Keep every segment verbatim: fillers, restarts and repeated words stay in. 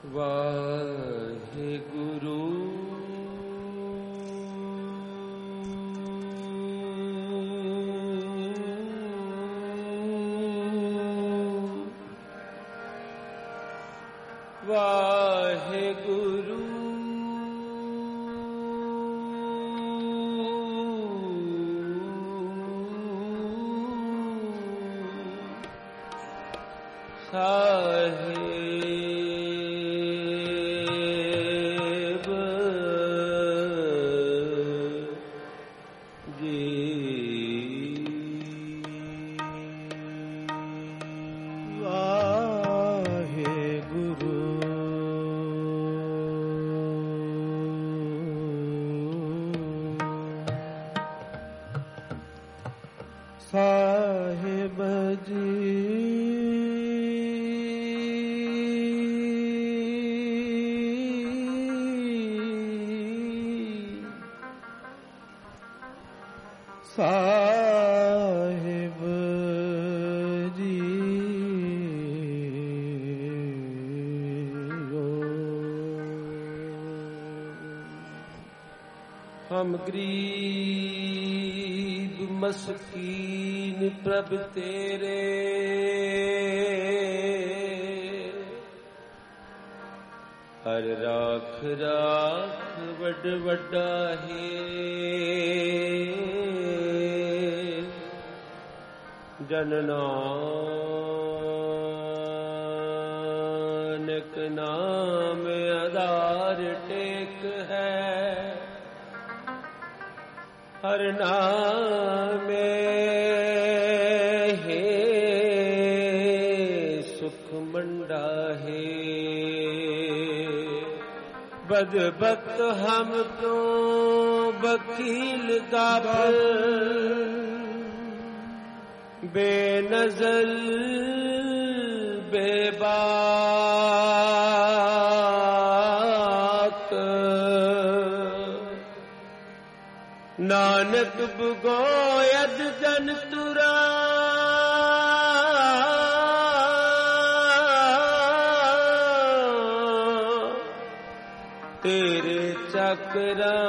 ਵਾਹਿਗੁਰੂ ਵਾਹਿਗੁਰੂ ਸਾਹਿਬ ਜੀ ਵਾਹਿਗੁਰੂ ਸਾਹਿਬ ਜੀ ਸਾਹਿਬ ਜੀ ਹਮ ਗਰੀਬ ਮਸਕੀਨ ਪ੍ਰਭ ਤੇਰੇ ਹਰ ਰਾਖ ਰਾਖ ਵੱਡ ਵੱਡਾ ਹੈ ਜਨ ਨਾਨਕ ਨਾਮ ਆਧਾਰ ਟੇਕ ਹੈ ਹਰ ਨਾਮੇ ਹੈ ਸੁਖ ਮੰਡਾ ਹੈ ਬਦਬਖਤ ਹਮ ਤੋਂ ਵਕੀਲ ਗਾਫਲ ਬੇਨਜ਼ਲ ਬੇਬਾਕ ਨਾਨਕ ਬਗੋਇਦ ਜਨ ਤੁਰਾ ਤੇਰੇ ਚੱਕਰਾਂ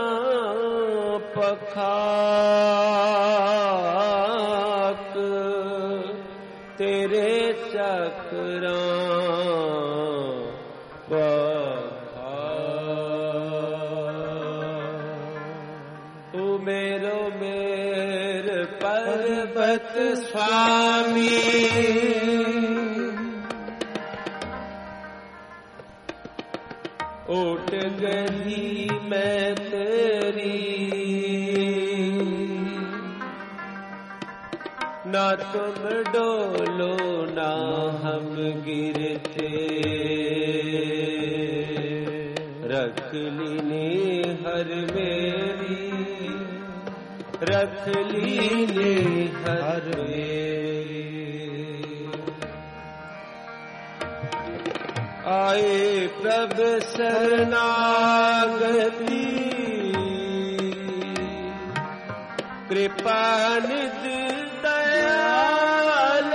ਪਖਾਕ ਤੇਰੇ ਚੱਕਰਾਂ ਪਖਾਕ ਤੂੰ ਮੇਰੋ ਮੇਰ ਪਰਬਤ स्वामी ओट गई मैं तेरी ना तुम डोलो ना हम गिरते रख लीनी हर मेरी रख लीनी हर मेरी आए प्रभ शरणागति कृपा निधि दयाल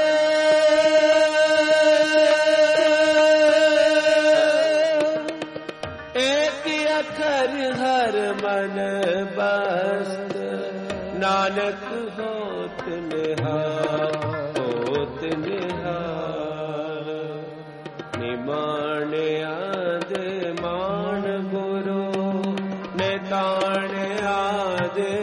एक अखर हर मन बस्त नानक होत निहाल होत निहाल निमाण आदे मान गुरु निताण आदे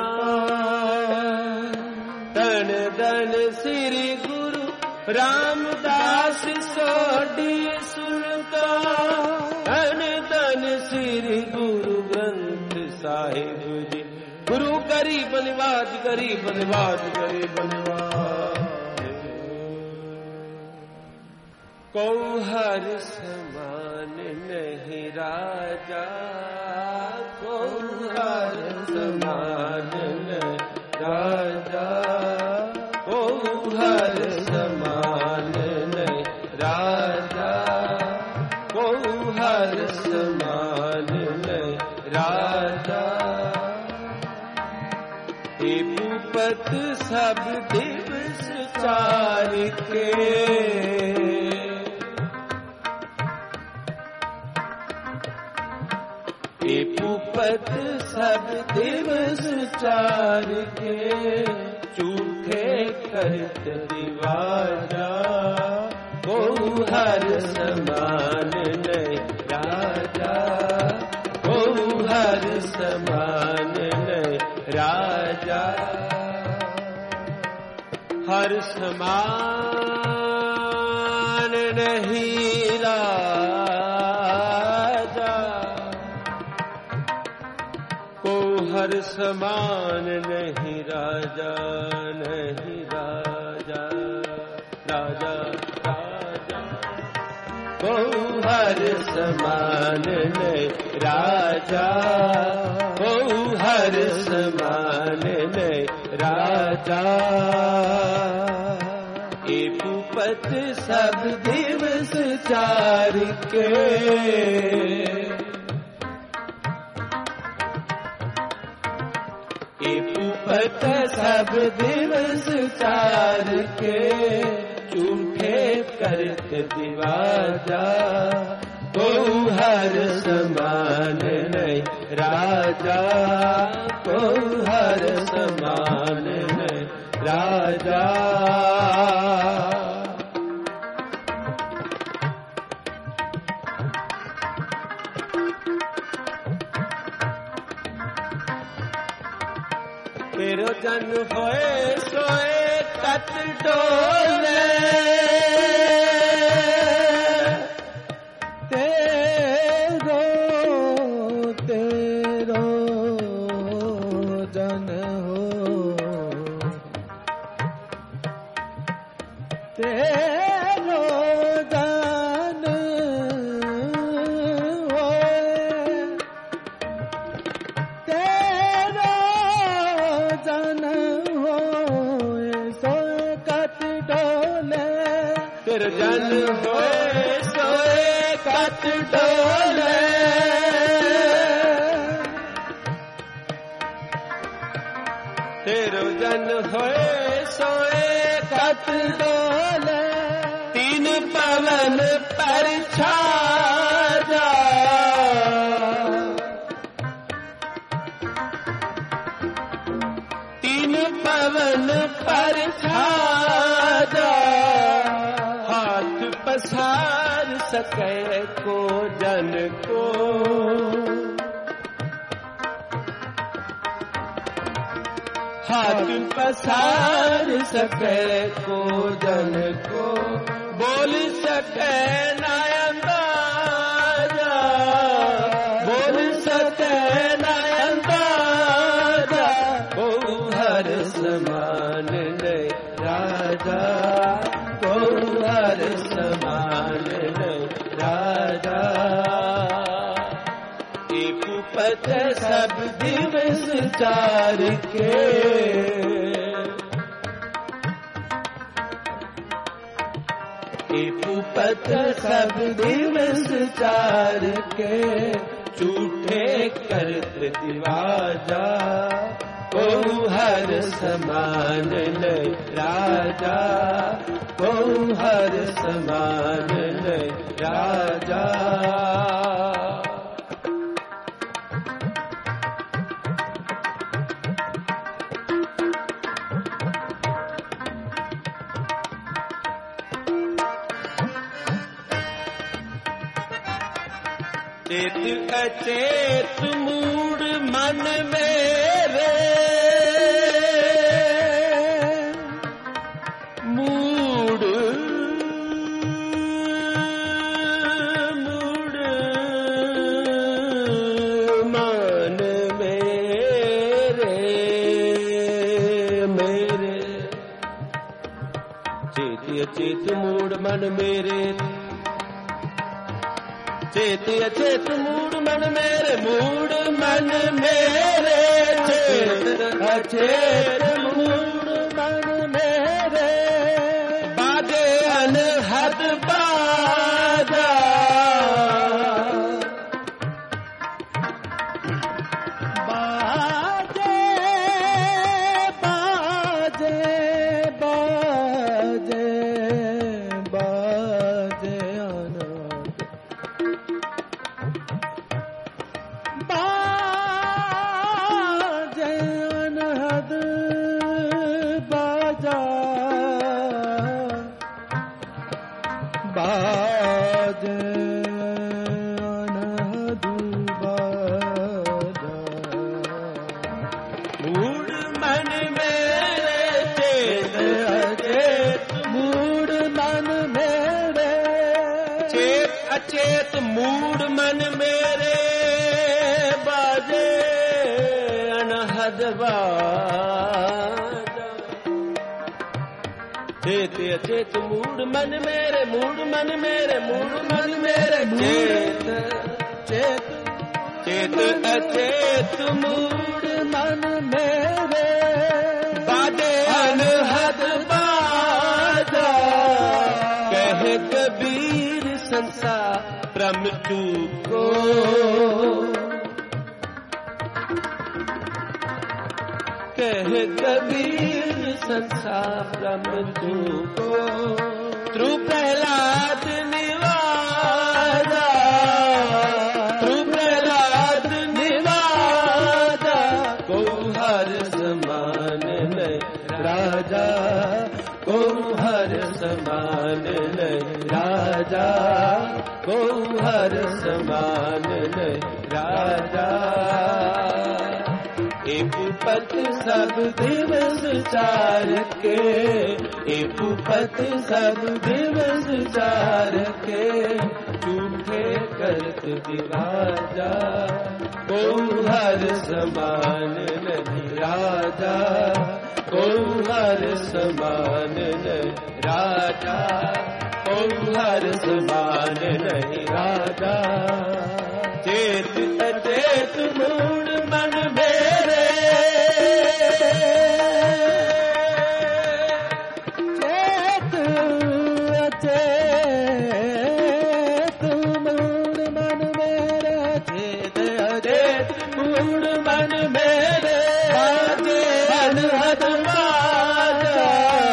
तान धन धन श्री गुरु रामदास सोढ़ी सुनता धन धन श्री गुरु ग्रंथ साहिब जी गुरु करी बलिवाज करी बलिवाज करी बलिवाज को हर समान नहीं राजा को हर समान नहीं राजा को हर समान नहीं राजा को हर समान नहीं राजा हे भूपत सब दिवस चार के ए पुपत सब दिवस चार के झूठे करत दिवाजा को हर समान नहीं राजा को हर समान नहीं राजा हर समान नहीं राजा को हर समान नहीं राजा नहीं राजा राजा राजा को हर समान नहीं राजा को हर समान नहीं राजा ए पुपत सब दिवस चार के ए पुपत सब दिवस चार के झूठे करत दिवाजा को हर समान नहीं राजा को हर समान नहीं राजा तेरो जन होए सोए कत डोले तेरो तेरो जन हो तेरो जन तेरो जन होए सोए कत डोले तेरो जन होए सोए कत डोले तीन पवन पर छाजा तीन पवन पर छाजा पसार सके को जन को हाथ पसार सके को जन को बोल सके ना अंदाजा बोल सके ना अंदाजा को हर समान नहीं राजा को हर समान नहीं राजा ए पुपत सब दिवस चार के ए पुपत सब दिवस चार के झूठे करत दिवाजा को हर समान नहीं राजा को हर समान नहीं राजा चेत अचेत मूड मन मेरे मूड मूड मन मेरे मेरे चेत अचेत मूड मन मेरे चेत अचेत मूड मन मेरे मूड मन मेरे चेत अचेत मूड मन मेरे बाजे अनहद बाजा बाजे बाजे बाजे बाजे अनहद बाजे अनहद बाजा मूड मन मेरे चेत अचेत मूड मन मेरे चेत अचेत मूड मन मेरे बाजे अनहद बाजा चेत अचेत मूड मन मेरे मूड मन मेरे मूड मन मेरे चेत चेत चेत अचेत मूड मन मेरे बाजे अनहद बाजा कह कबीर संसार भ्रम चूको कह कबीर संसार भ्रम चूको त्रु प्रहलाद निवाजा त्रु प्रहलाद निवाजा को हर समान नहीं राजा को हर समान नहीं राजा को हर समान नहीं राजा एक पत सब दिवस चार के एक पत सब दिवस चार के झूठे करत विभाजा को हर समान नहीं राजा को हर समान नहीं राजा को हर समान नहीं राजा चेत अचेत मूड मन मेरे चेत अचेत मूड मन मेरे चेत अचेत मूड मन मेरे बाजे अनहद बाजा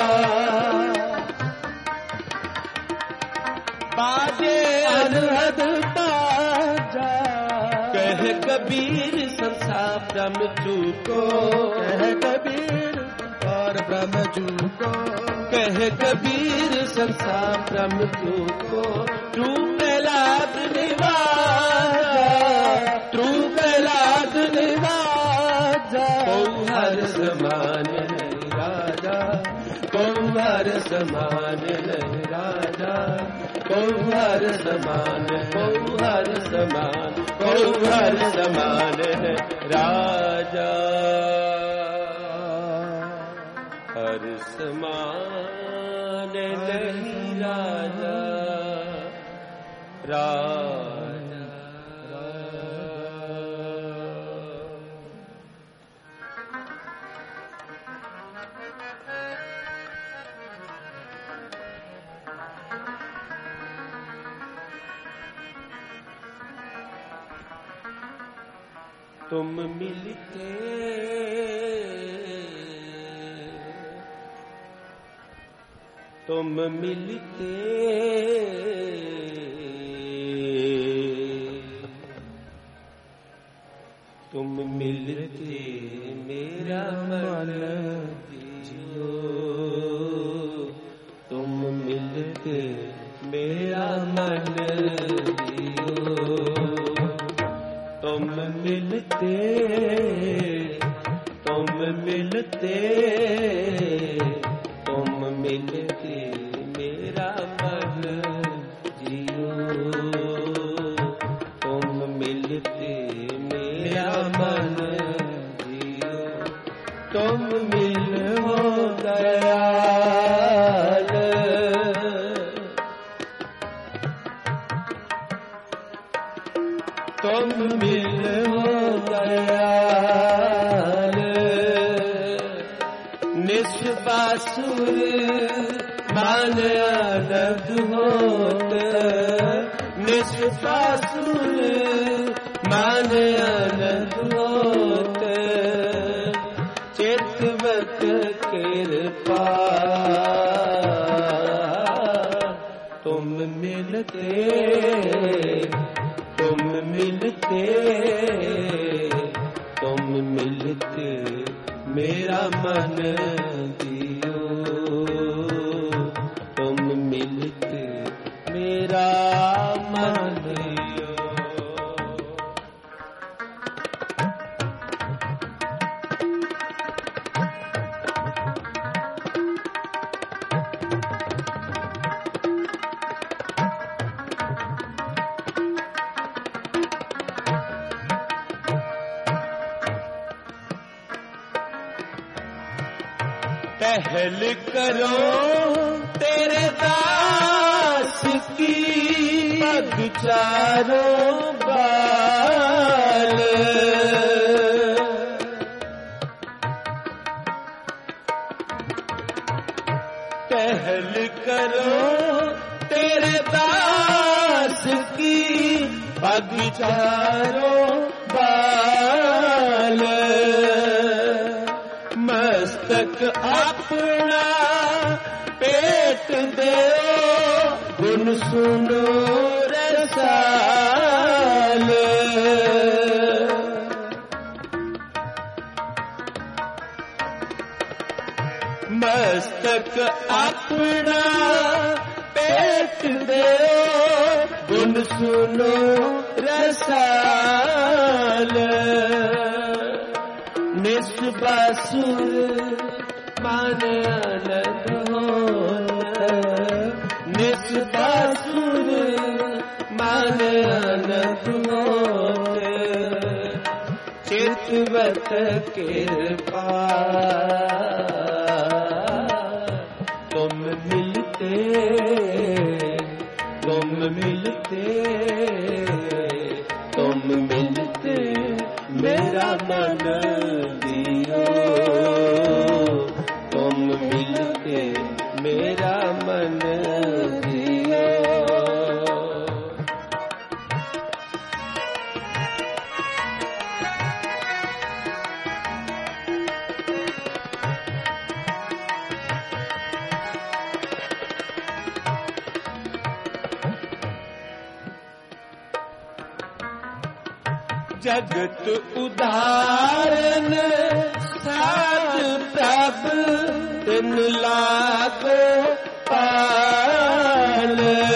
बाजे अनहद बाजा कह कबीर संसार भ्रम चूको कह कबीर और भ्रम चूको कह कबीर संसार भ्रम चूको तू प्रहलाद निवाजा तू प्रहलाद निवाजा को हर समान नहीं राजा को हर समान नहीं राजा को हर समान को हर समान को हर समान नहीं राजा हर समान नहीं राजा राजा तुम मिलते तुम मिलते तुम मिलते मेरा मन जियो तुम मिलते मेरा मन जियो तुम मिलते तुम मिलते तुम मिलते मेरा मन जियो तुम मिलते मेरा मन जियो तुम मिल हो दयाल तुम मिल हो दयाल निष्पासुर मान आनंद होत निष्पासुर मान आनंद होत चितवत कृपा तुम मिलते तुम मिलते तुम मिलते मेरा मन दियो तुम मिलते मेरा दियो। पहल करो तेरे दास की पग चारों बाल। पहल करो तेरे दास की पग चारों बाल। मस्तक अपना पेट दो गुण सुनो रसाल। मस्तक अपना पेट दो गुण सुनो रसाल। निस्बासुर मान आनंद होत। निस्बासुर मान आनंद होत। चितवत कृपा तुम मिलते तुम मिलते तुम मिलते मेरा मन दियो। तुम मिलते मेरा मन दियो। जगत उदाहरण साज प्रभ तिन लागो पाल।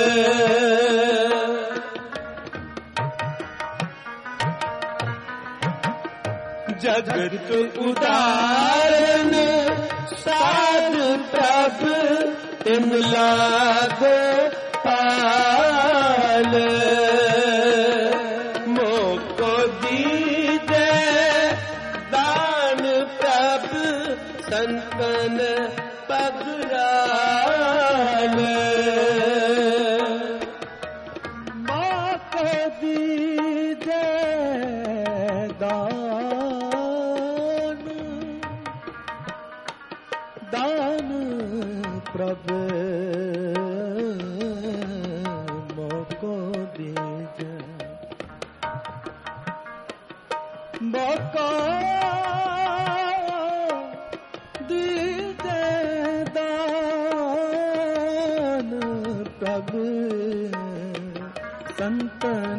जगत उदाहरण साज प्रभ तिन लागो पाल। संतन पगराल। माँ को दीजे दान दान प्रभु मोको दीजे मोको प्रभु संतन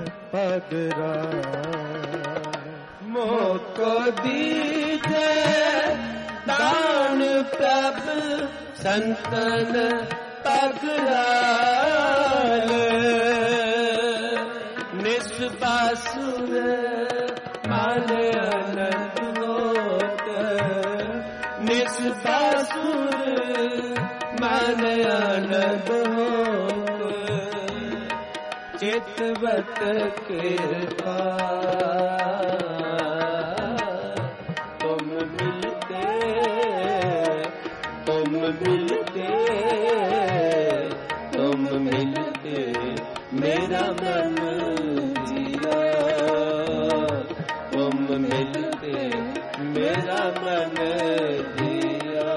पगराल। मोको दीजे दान प्रभु संतन पगराल। निस्बासुर मान आनंद होत। निस्बासुर मान आनंद होत। चितवत कृपा तुम मिलते तुम मिलते तुम मिलते मेरा मन दिया। तुम मिलते मेरा मन दिया।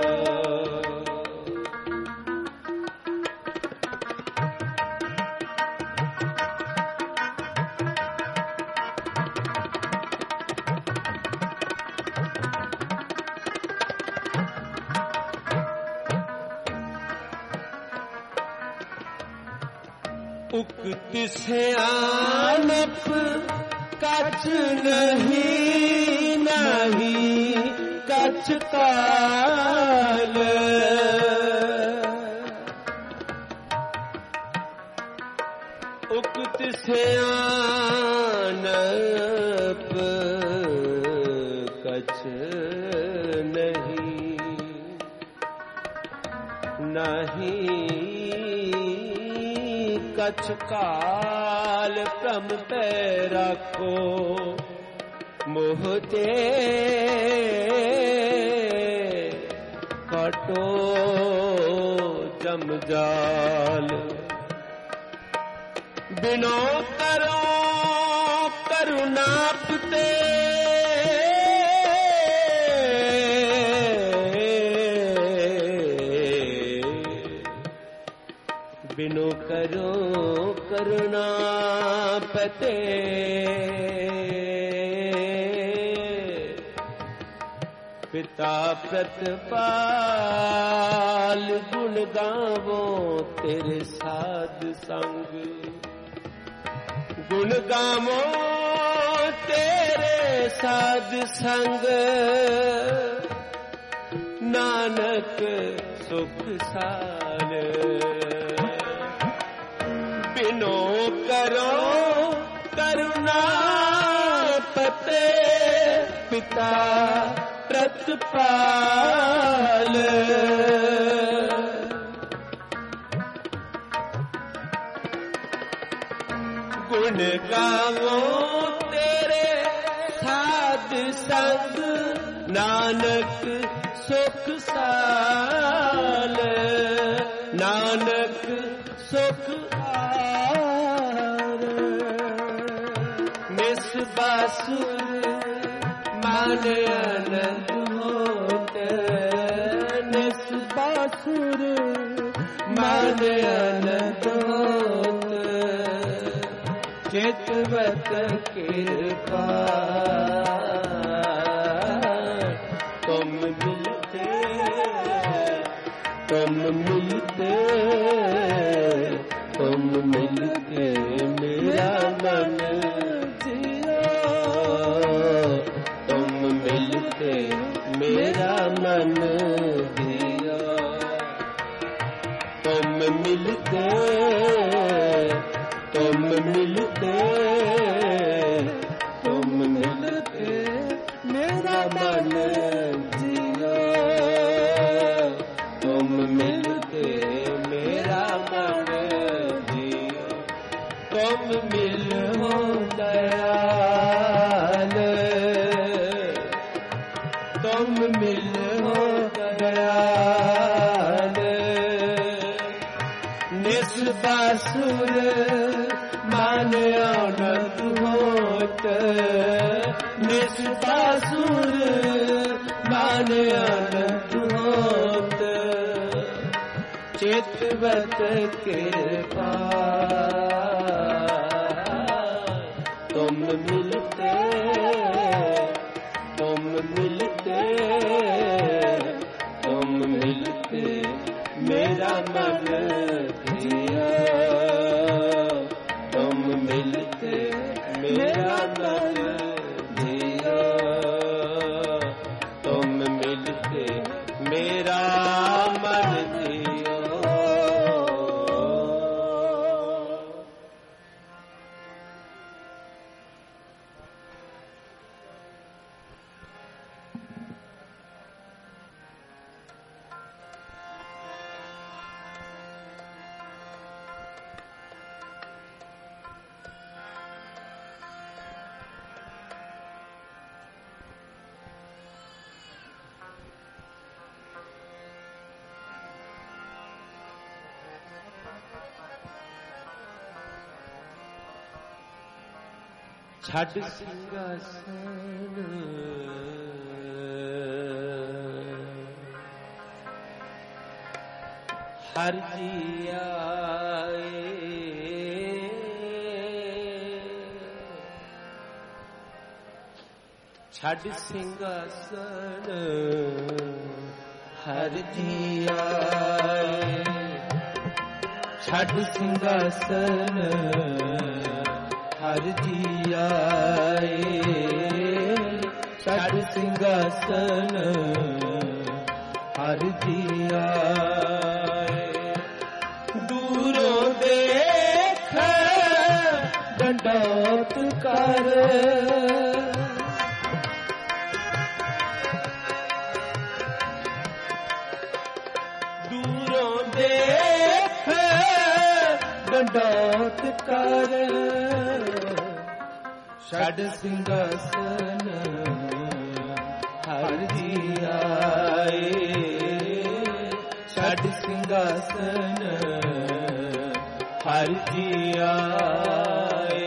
उक्त सियानप कछ नहीं नहीं कछ काल। उक्त सियानप कछ नहीं, नहीं कछ काल प्रम पे रखो मोहते कटो जमजाल। बिनो करो करुणापते बिनो करो करुणापते पिता प्रतिपाल गुण गावो तेरे साध संग। गुण गावो तेरे साध संग नानक सुख साल। बिनो करो करुणापते पिता प्रतिपाल। गुण गावो तेरे साध संग नानक सुख साल। नानक सुख आर। निस बासुर मान आनंद होत। निस बासुर मान आनंद होत। चितवत कृपा तुम मिलते तुम मिलते तुम मिलते मेरा मन जिया। तुम मिलते मेरा मन जिया। तुम मिलते तुम मिलते तुम मिलते मेरा मन जिया। तुम मिलते मेरा मन जिया। तुम मिलो दयाल। तुम मिलो दयाल। निस बासुर मान आनंद होत। निस बासुर मान आनंद होत। चितवत कृपा तुम मिलते तुम मिलते तुम मिलते मेरा मन जिया। तुम मिलते मेरा मन जिया। तुम मिलते मेरा मन जिया। छड़ सिंहासन हर जी आए। छड़ सिंहासन हर जी आए। छड़ सिंहासन हर जी आए। छड़ सिंहासन हर जी आए। दूरों देख ਡੰਡੋਤ ਕਰ ਦੂਰੋਂ ਦੇਖ ਡੰਡੋਤ ਕਰ ਛੱਡ ਸਿੰਘਾਸਨ ਹਰਿ ਜੀ ਆਏ ਛੱਡ ਸਿੰਘਾਸਨ ਹਰਿ ਜੀ ਆਏ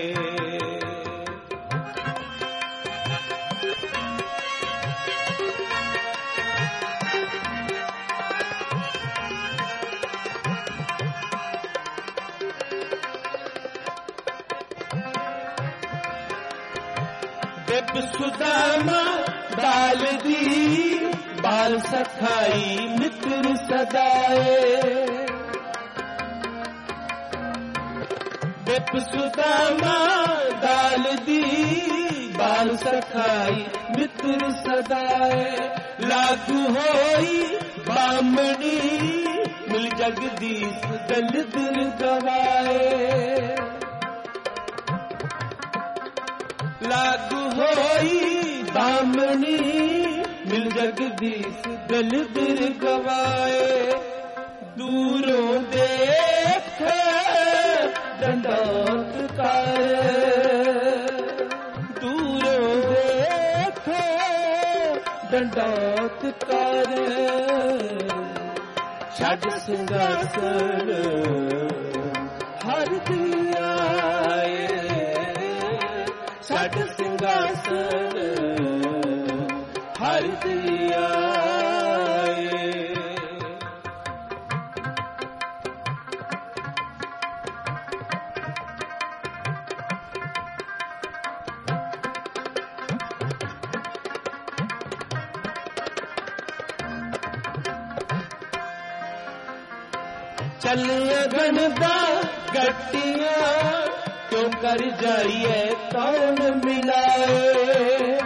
ਬਿਬ ਸੁਦਾਮਾ ਬਾਲ ਦੀ ਬਾਲ ਸਖਾਈ ਮਿੱਤਰ ਸਦਾਏ ਬਿਬ ਸੁਦਾਮਾ ਬਾਲ ਦੀ ਬਾਲ ਸਖਾਈ ਮਿੱਤਰ ਸਦਾਏ ਲਾਗੂ ਹੋਈ ਬਾਮਣੀ ਮਿਲ ਜਗਦੀਸ਼ ਦਲਿਦਰ ਗਵਾਏ ਲਾਗੂ ਹੋਈ ਬਾਮਣੀ ਮਿਲ ਜਗਦੀਸ਼ ਦਲਿਦਰ ਗਵਾਏ ਦੂਰੋਂ ਦੇਖ ਡੰਡੋਤ ਕਰ ਦੂਰੋਂ ਦੇਖ ਡੰਡੋਤ ਕਰ ਛੱਡ ਸਿੰਘਾਸਨ ਹਰਿ ਜੀ ਆਏ ਛੱਡ ਸਿੰਘਾਸਨ ਹਰਿ ਜੀ ਆਏ ਚੱਲਿਆ ਗਣਦਾ ਗੱਟੀਆਂ ਕਿਉਂ ਕਰ ਜਾਈਏ ਕੌਣ ਮਿਲਾਏ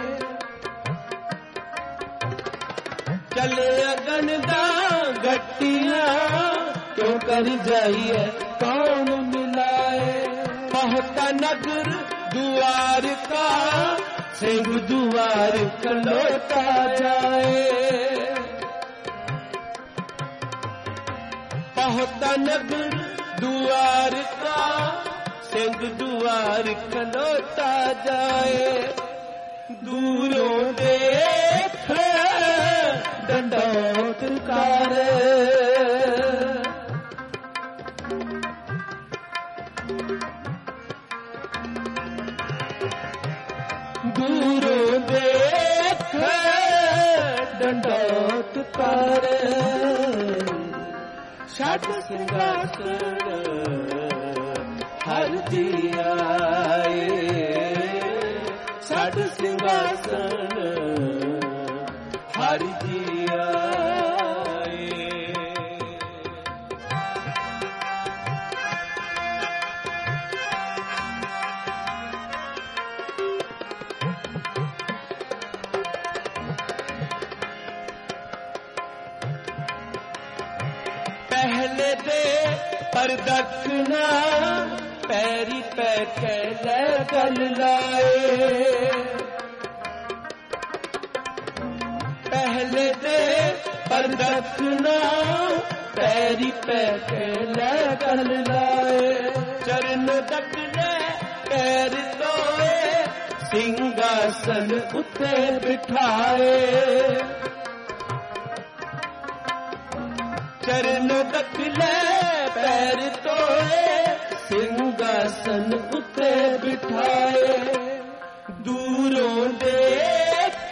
ਚੱਲੇ ਅਗਨ ਦਾ ਗੱਟੀਆਂ ਕਿਉਂ ਕਰ ਜਾਈਏ ਕੌਣ ਮਿਲਾਏ ਪਹੁੰਚਾ ਨਗਰ ਦੁਆਰ ਕਾ ਸਿੰਘ ਦੁਆਰ ਖਲੋਤਾ ਜਾਏ ਪਹੁੰਚਾ ਨਗਰ ਦੁਆਰ ਕਾ ਸਿੰਘ ਦੁਆਰ ਖਲੋਤਾ ਜਾਏ ਦੂਰੋਂ ਦੇਖ ਡੰਡੋਤ ਕਰ ਦੂਰੋਂ ਦੇਖ ਡੰਡੋਤ ਕਰ ਛੱਡ ਸਿੰਘਾਸਨ ਹਰਿ ਜੀ ਆਏ ਛੱਡ ਸਿੰਘਾਸਨ ਹਰਿ ਜੀ ਆਏ ਪਹਿਲੇ ਦੇ ਪਰਦਖਣਾ ਪੈਰੀ ਪੈ ਕੇ ਲੈ ਗਲ ਲਾਏ ਪਹਿਲੇ ਦੇ ਪਰਦਖਣਾ ਪੈਰੀ ਪੈ ਕੇ ਲੈ ਗਲ ਲਾਏ ਚਰਨ ਦਕਲੇ ਪੈਰ ਧੋਏ ਸਿੰਘਾਸਨ ਉੱਤੇ ਬਿਠਾਏ ਚਰਨ ਦਕਲੇ ਪੈਰ ਧੋਏ ਸਿੰਘਾਸਨ ਉੱਤੇ ਬਿਠਾਏ ਦੂਰੋਂ ਦੇਖ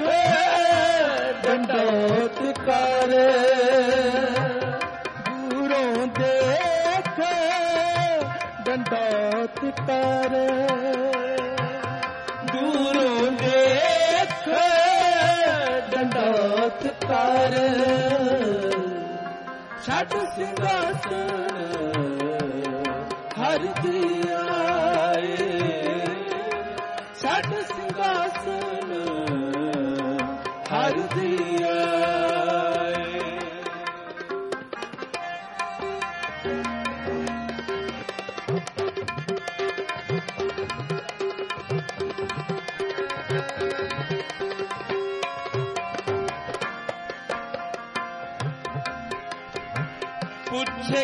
ਡੰਡੋਤ ਕਰ ਦੂਰੋਂ ਦੇਖ ਡੰਡੋਤ ਕਰ ਦੂਰੋਂ ਦੇਖ ਡੰਡੋਤ ਕਰ ਛੱਡ ਸਿੰਘਾਸਨ ਹਰਿ ਜੀ ਆਏ ਛੱਡ ਸਿੰਘਾਸਨ ਹਰਿ ਜੀ ਆਏ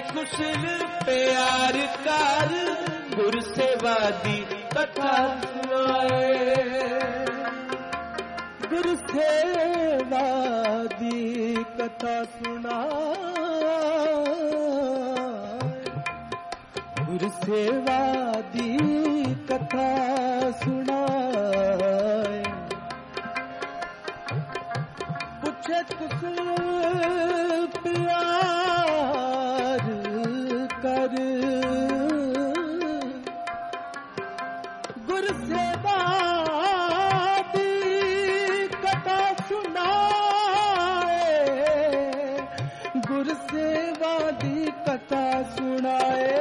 कुशल प्यार कर गुर सेवा दी कथा सुनाए गुर सेवा दी कथा सुनाए गुर सेवा दी कथा सुनाए पूछे कुशल प्यार कर गुर सेवा दी कथा सुनाए गुर सेवा दी कथा सुनाए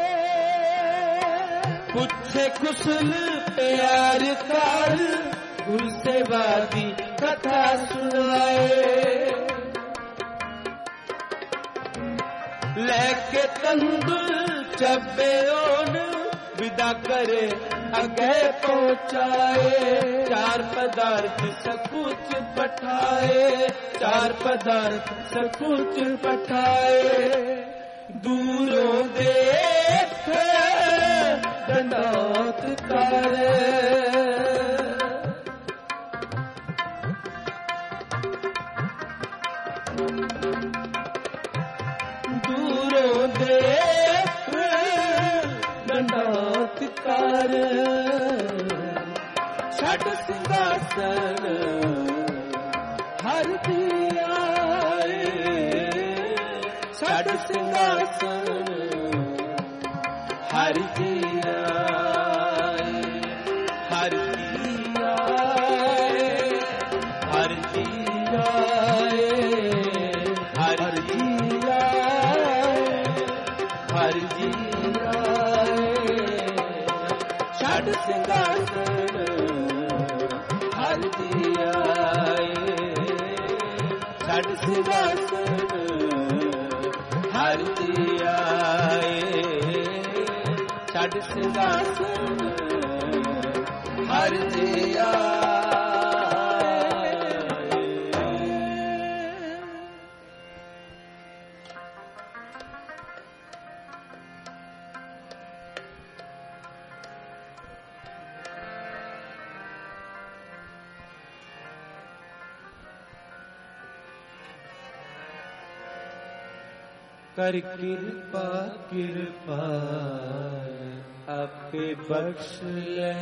पूछे कुशल प्यार कर गुर सेवा दी कथा सुनाए लेके तंदुर चब्बे ओन विदा करे अगे पहुंचाए चार पदार्थ सकुच पठाए चार पदार्थ सकुच पठाए दूरों देख दंडौत करे दूरों देख दंडौत कर छठ सिंहासन हर दिया छठ सिंहासन हर दिया हर दिया हर दिया हर दिया हर दिया छठ सिंहासन हर दिया छठ सिंहासन हर दिया छठ सिंहासन हर दिया कर कृपा कृपा आपे बख्श ले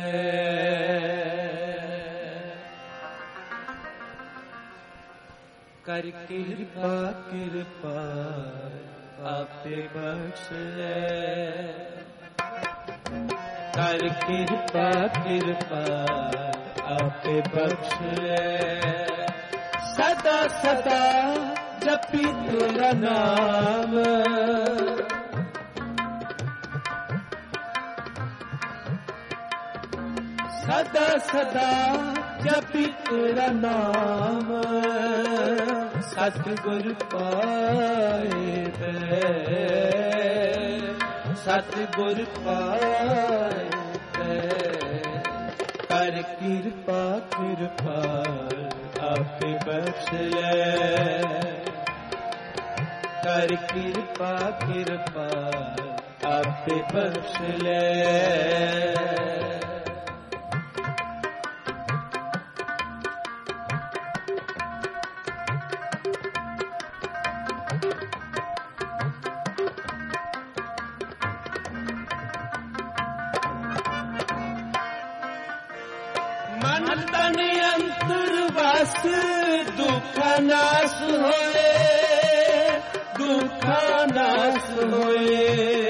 कर कृपा कृपा आपे बख्श ले कर कृपा कृपा आपे बख्श ले सदा सदा जपी तेरा नाम सदा सदा जपी तेरा नाम सतगुर पाए दे सतगुर पाए दे कर कृपा कृपा आपे बख्श ले कर कृपा कृपा आपे बख्श ले मन तन अंतर बस दुख नाश होए दुख नाश होए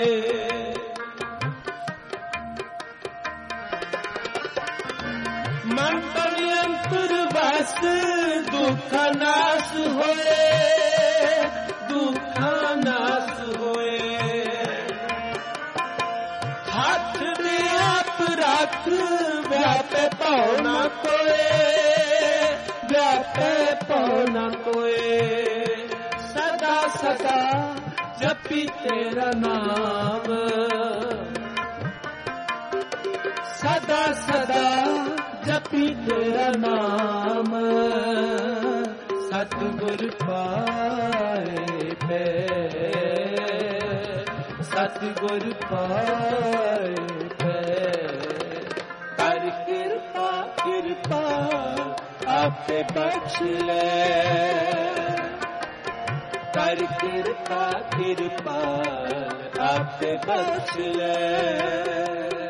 मन तन अंतर बस दुख नाश होए दुख नाश होए हाथ दे आप रख व्यापे पौना कोए व्यापे पौना कोए सदा सदा जपी तेरा नाम सदा सदा जपी तेरा नाम सतगुर पाए पे ਸਤਿਗੁਰ ਪਾਏ ਪੈ। ਕਰ ਕਿਰਪਾ ਕਿਰਪਾ ਆਪੇ ਬਖਸ਼ ਲੈ, ਕਰ ਕਿਰਪਾ ਕਿਰਪਾ ਆਪੇ ਬਖਸ਼ ਲੈ।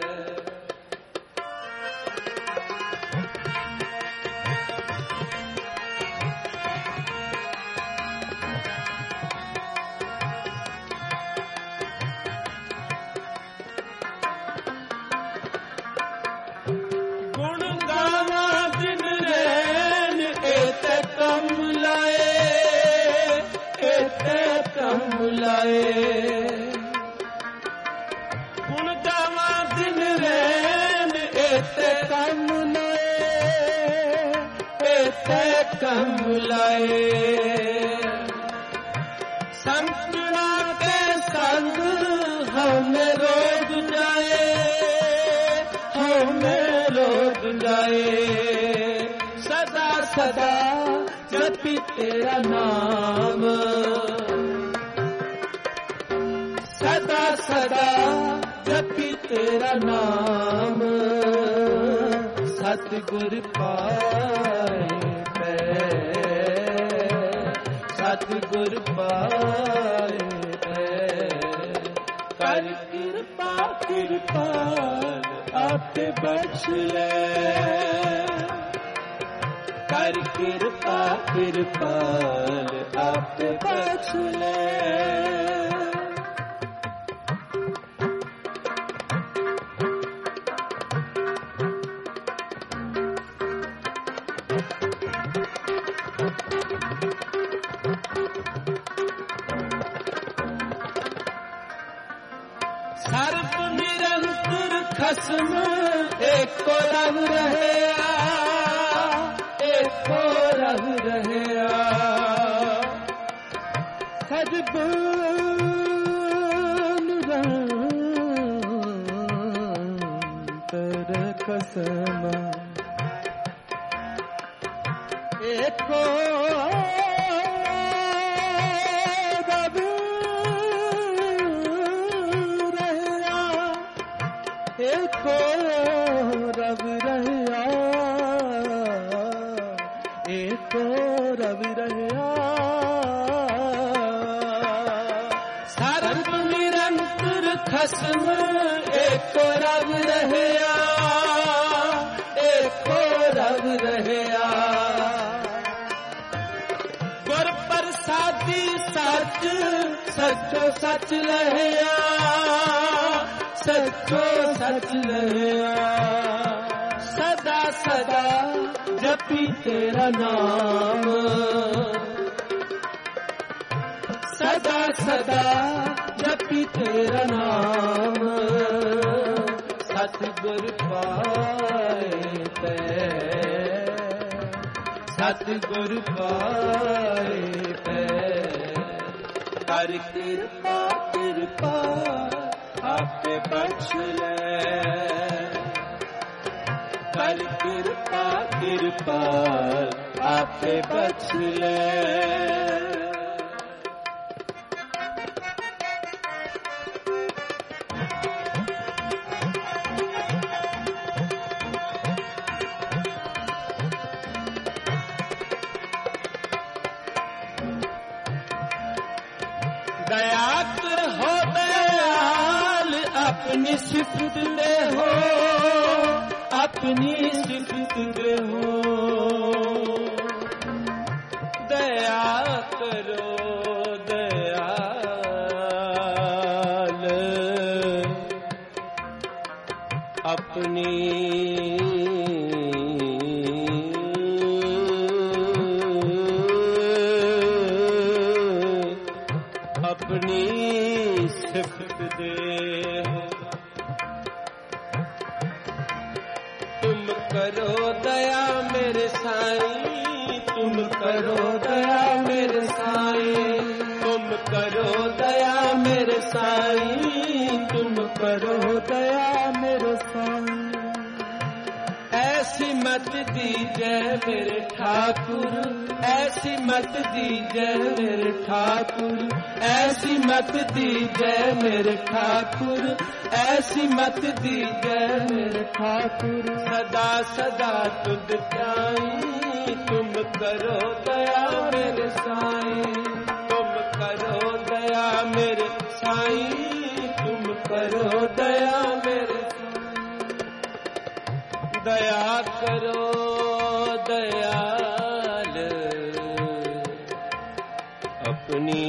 ਗੁਣ ਗਾਵਾਂ ਦਿਨ ਰੈਨ ਏਤੇ ਕੰਮ ਲਾਏ, ਏਤੇ ਕੰਮ ਲਾਏ। ਸੰਤਨਾ ਕੇ ਸੰਗ ਹਉਮੈ ਰੋਗ ਜਾਏ, ਹਉਮੈ ਰੋਗ ਜਾਏ। ਸਦਾ ਸਦਾ ਜਪੀ ਤੇਰਾ ਨਾਮ, ਸਦਾ ਸਦਾ ਜਪੀ ਤੇਰਾ ਨਾਮ। ਸਤਿਗੁਰ ਪਾਏ ਪੈ, ਸਤਿਗੁਰ ਪਾਏ ਪੈ। ਕਰ ਕਿਰਪਾ ਕਿਰਪਾ ਆਪੇ ਬਖਸ਼ ਲੈ, ਕਰ ਕਿਰਪਾ ਕਿਰਪਾ ਆਪੇ ਬਖਸ਼ ਲੈ। ਸਰਬ ਨਿਰੰਤਰ ਖਸਮ ਏਕੋ ਰਵ ਰਹਿਆ, ਏਕੋ ਰਵ ਰਹਿਆ। ਸਰਬ ਨਿਰੰਤਰ ਖਸਮ ਏਕੋ ਏਕੋ ਰਵ ਰਹਿਆ, ਏਕੋ ਰਵ ਰਹਿਆ। ਸਰਬ ਨਿਰੰਤਰ ਖਸਮ ਏਕੋ ਰਵ ਰਹਿਆ, ਏਕੋ ਰਵ ਰਹਿਆ। ਗੁਰ ਪ੍ਰਸਾਦੀ ਸੱਚ ਸੱਚੋ ਸੱਚ ਰਹਿਆ, ਸੱਚੋ ਸੱਚ ਰਹਿਆ। ਸਦਾ ਸਦਾ ਜਪੀ ਤੇਰਾ ਨਾਮ, ਸਦਾ ਸਦਾ ਜਪੀ ਤੇਰਾ ਨਾਮ। ਸਤਿਗੁਰ ਪਾਏ ਪੈ, ਸਤਿਗੁਰ ਪਾਏ ਪੈ। ਕਰ ਕਿਰਪਾ ਕਿਰਪਾ ਆਪੇ ਬਖਸ਼ ਲੈ, ਕਰ ਕਿਰਪਾ ਕਿਰਪਾ ਆਪੇ ਬਖਸ਼ ਲੈ। दया कर हो दयाल अपनी सिफत दे हो, अपनी सिफत दे हो। दया करो दयाल अपनी अपनी सिफत दे हो। तुम करो दया मेरे साईं, तुम करो दया मेरे साईं, तुम करो दया मेरे साईं, तुम करो दया मेरे साईं। ऐसी मत दीजिए मेरे ठाकुर, ऐसी मत दीजिए मेरे ठाकुर, ऐसी मत दीजिए मेरे ठाकुर, ऐसी मत दीजिए मेरे ठाकुर। सदा सदा तुझ ध्याई, तुम करो दया मेरे साईं, तुम करो दया मेरे साईं, तुम करो दया मेरे दया करो दयाल, अपनी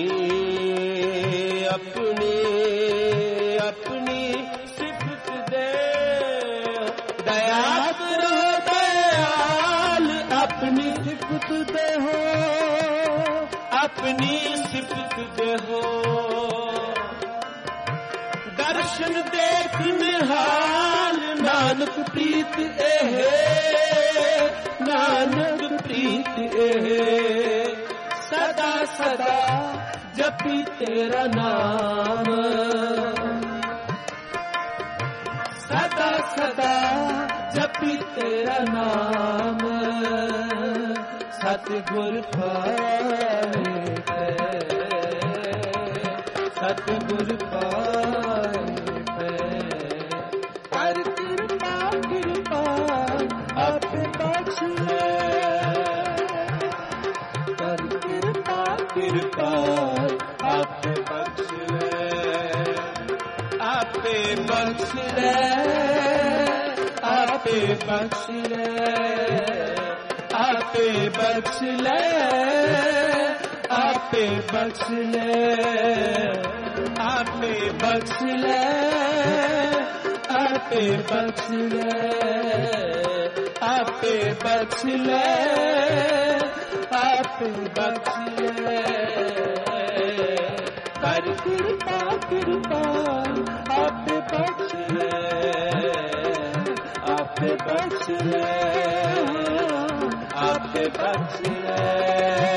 अपनी अपनी सिफत दे। दया करो दयाल, अपनी सिफत दे हो, अपनी सिफत दे हो। दर्शन देख निहाल, नानक प्रीत एहे, नानक प्रीत एहे। सदा सदा जपी तेरा नाम, सदा सदा जपी तेरा नाम। सतगुर पाए सतगुर पाए कर कृपा कृपा अपने बख्श ले, कर कृपा कृपा अपने बख्श ले, आपे बख्श ले, आपे बख्श ले, आपे बख्श ले, आपे बख्श ले, आपे बख्श ले, आपे बख्श ले, आपे बख्श ले, आपे बख्श ले। कर कृपा कृपा आपे बख्श ले, आपे बख्श ले, आपे बख्श ले।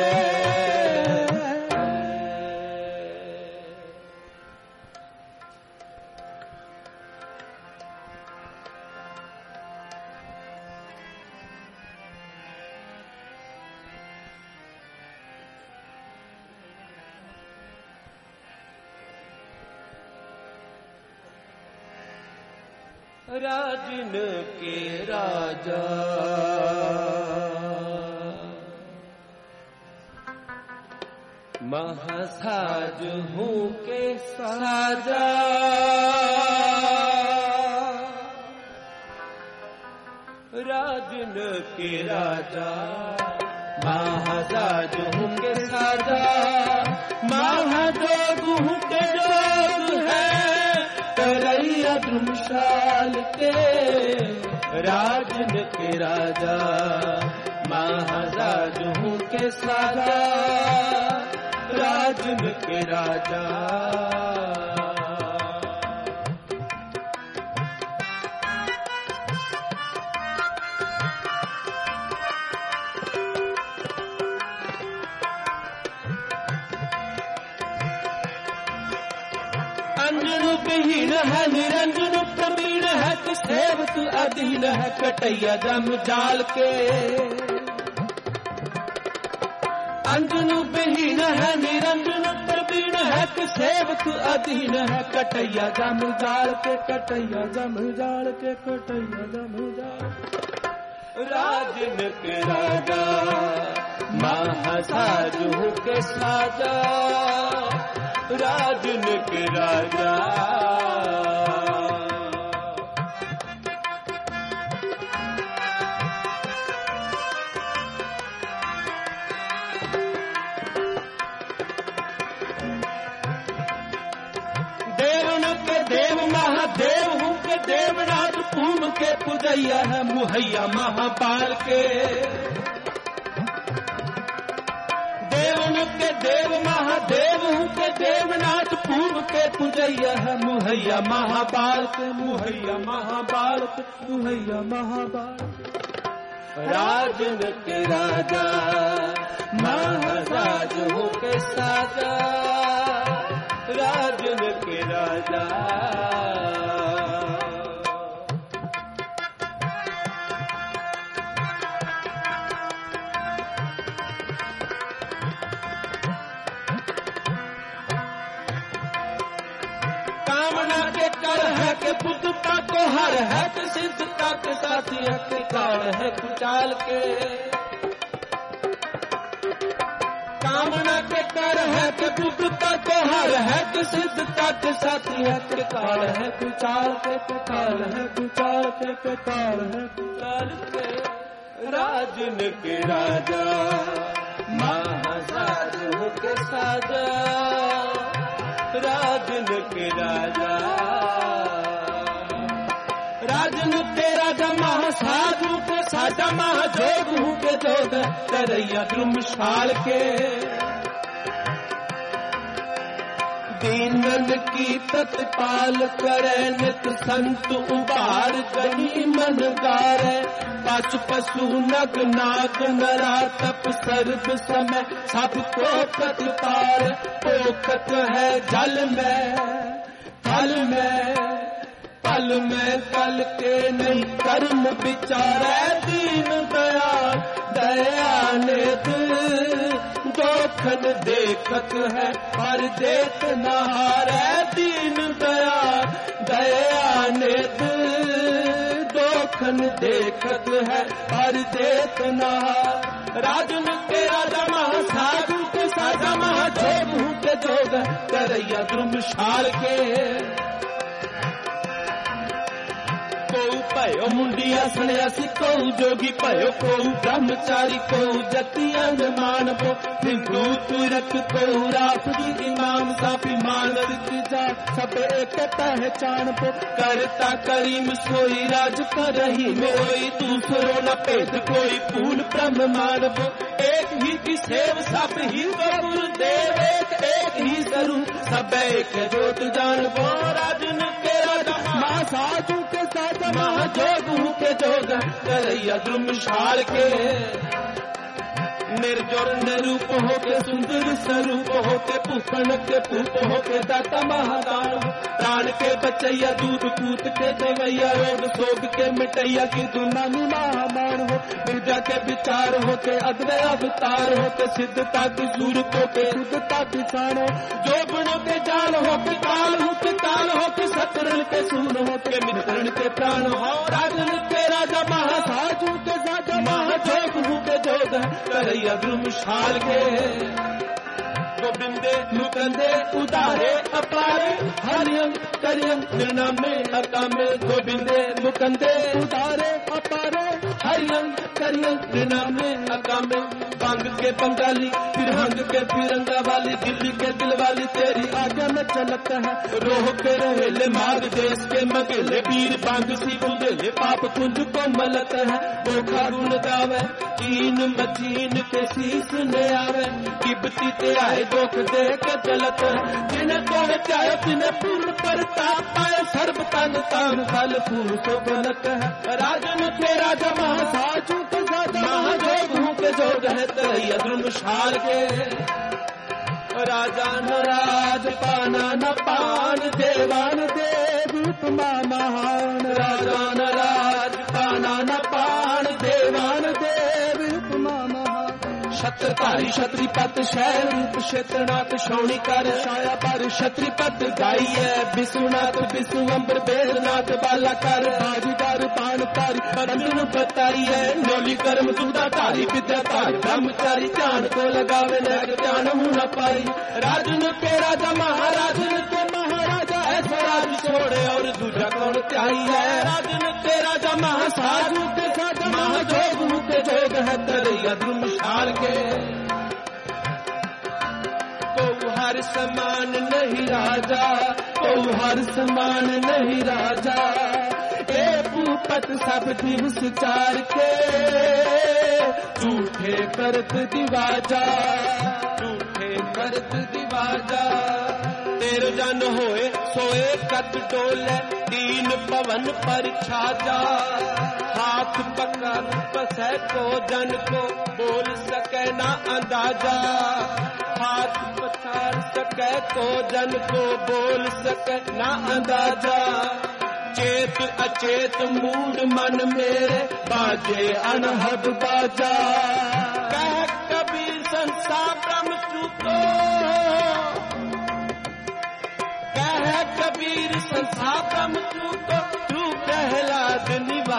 राजन के राजा महासाज हूँ के साजा, राजन के राजा महासाज हूँ के साजा। महाजोग हूँ के जोग है करैया धर्मशाल के, राजन के राजा महाराज हूँ के साजा, राजन के राजा। अंजन है निरंजन प्रवीण है, सेवक अधीन है कटैया जम जाल के। अंजन विहीन है निरंजन प्रवीण है, सेवक अधीन है कटैया जम जाल के, कटैया जम जाल के, कटैया जम जाल। राजन के राजा महासाज हूँ के साजा, राजन के राजा। देवन के देव महादेव हूँ के देवनाथ पूम के पुजैया है मुहैया महापाल के। देवन के देव महादेव हूँ के देवनाथ पूर्व के पुजैया है मुहैया महाबाल के, मुहैया महाबाल के, मुहैया महाबाल। राजन के राजा महाराज हूँ के साजा, राजन के राजा। कर है कि बुद्धता को हर है कि सिद्धता के साथी है कि काल है कुचाल के। कामना के कर है कि बुद्धता को हर है कि सिद्धता के साथी है कि काल है कुचाल के काल है कुचाल के काल है कुचाल के। राजन के राजा महासाधु के साजा, राजन के राजा राजन के राजा महासाधु के साजा, महाजोग हूँ के जोग करैया द्रुमशाल के। दीनन की तत्पाल करे नित संत उबार गणी मन गारे। पशु पशु नग नाग नरा तप सर्व समय सबको प्रतिपार। पोखत है जल में थल में पल में कल के नहीं कर्म विचारे। दीन दया दया निध दोखन देखत है हर देख नहारे। दीन दया दया निध दोखन देखत है हर देख नहार। राजन के राजा महासाधु के साजा, महाजोग हूँ के जोग करैया द्रुमशाल के। कोऊ भयो मुंडिया सन्यासी कोऊ जोगी भयो कोऊ ब्रह्मचारी कोऊ जतियन मानवो। हिंदू तुरक कोऊ राफजी इमाम साफी मानव जा सब एक पहचान को। करता करीम सोई राज कर रही मोई दूसरों न भेद कोई पूर्ण ब्रह्म मानवो। एक ही की सेव सब ही गुरुदेव एक एक ही स्वरूप सब एक जोत जानवो। राजन के राजा महासाधु के साथ महाजोग हूँ के जोग करैया द्रुमशाल के। निर्जर निरूप हो के सुंदर स्वरूप हो के पूपन के पूप हो के दाता महादान। प्राण के बचैया दूध पूत के देवैया रोग सोग के मिटैया की दुनामी महामान हो। विद्या के विचार हो के अद्वै अवतार हो के सिद्धता की सूर को के शुद्धता की शान हो। जो गुणों के जाल हो के काल हो के काल हो के सतरण के सूर हो के मित्रण के प्राण हो। राजन के राजा महासाधु के साजा, महाजोग हूँ के जोग करैया द्रुमशाल के। गोविंदे मुकंदे उदारे अपारे हरियं करियं निर्नामे अकामे। गोविंदे मुकंदे उदारे अपारे हरियं करियं निर्नामे अकामे। बांग के बंगाली फिरहंग के फिरंगा वाली दिल्ली के दिल वाली तेरी आज्ञा में चलत है। रोह के रहेले मार्ग देश के मगेले वीर बांग सी बुंदेले पाप कुंज को मलत है। बोखा गुण गावे चीन मचीन के शीश ले आवे। किबती ते आए दुख दे के चलत है। जिन्हें तोड़ चाहे तिन्हें पूर्ण परताप पाए। सर्व तन तान फल फूल तो बनत है। राजन के राजा महासाधु के साजा, महाजोग हूँ के जोग है करैया द्रुमशाल के। राजा न राज पाना न पान देवान देव उपमा महान। राजा न राज पाना न पान देवान देव उपमा महान। छत्रधारी छत्रीपत शैल रूप क्षेत्रनाथ शौणी कर छाया पर छत्रीपत गाई है। विश्वनाथ विश्व अम्बर बेदनाथ बाला कर बाजीदार पान तारी बंधन बताई है। नौली कर्म दूधा तारी विद्या तारी ब्रह्मचारी ध्यान को लगावे नग ध्यान हूँ न पाई। राजन के राजा महाराजन के महाराजा ऐसा राज छोड़े और दूजा कौन त्याई है। राजन के राजा महासाधु के साथ महाजोग हूँ के जोग है करैया द्रुमशाल के। को हर समान नहीं राजा को हर समान नहीं राजा। ए भूपत सब दिवस चार के झूठे करत दिवाजा झूठे करत दिवाजा। तेरो जन होए सोए कत डोले दीन पवन पर छाजा। हाथ पकड़ पसै को जन को बोल सके ना अंदाजा। हाथ पकड़ सके को जन को बोल सके ना अंदाजा। चेत अचेत मूड मन मेरे बाजे अनहद बाजा। कह कबीर संसार ब्रह्म चूको कह कबीर संसार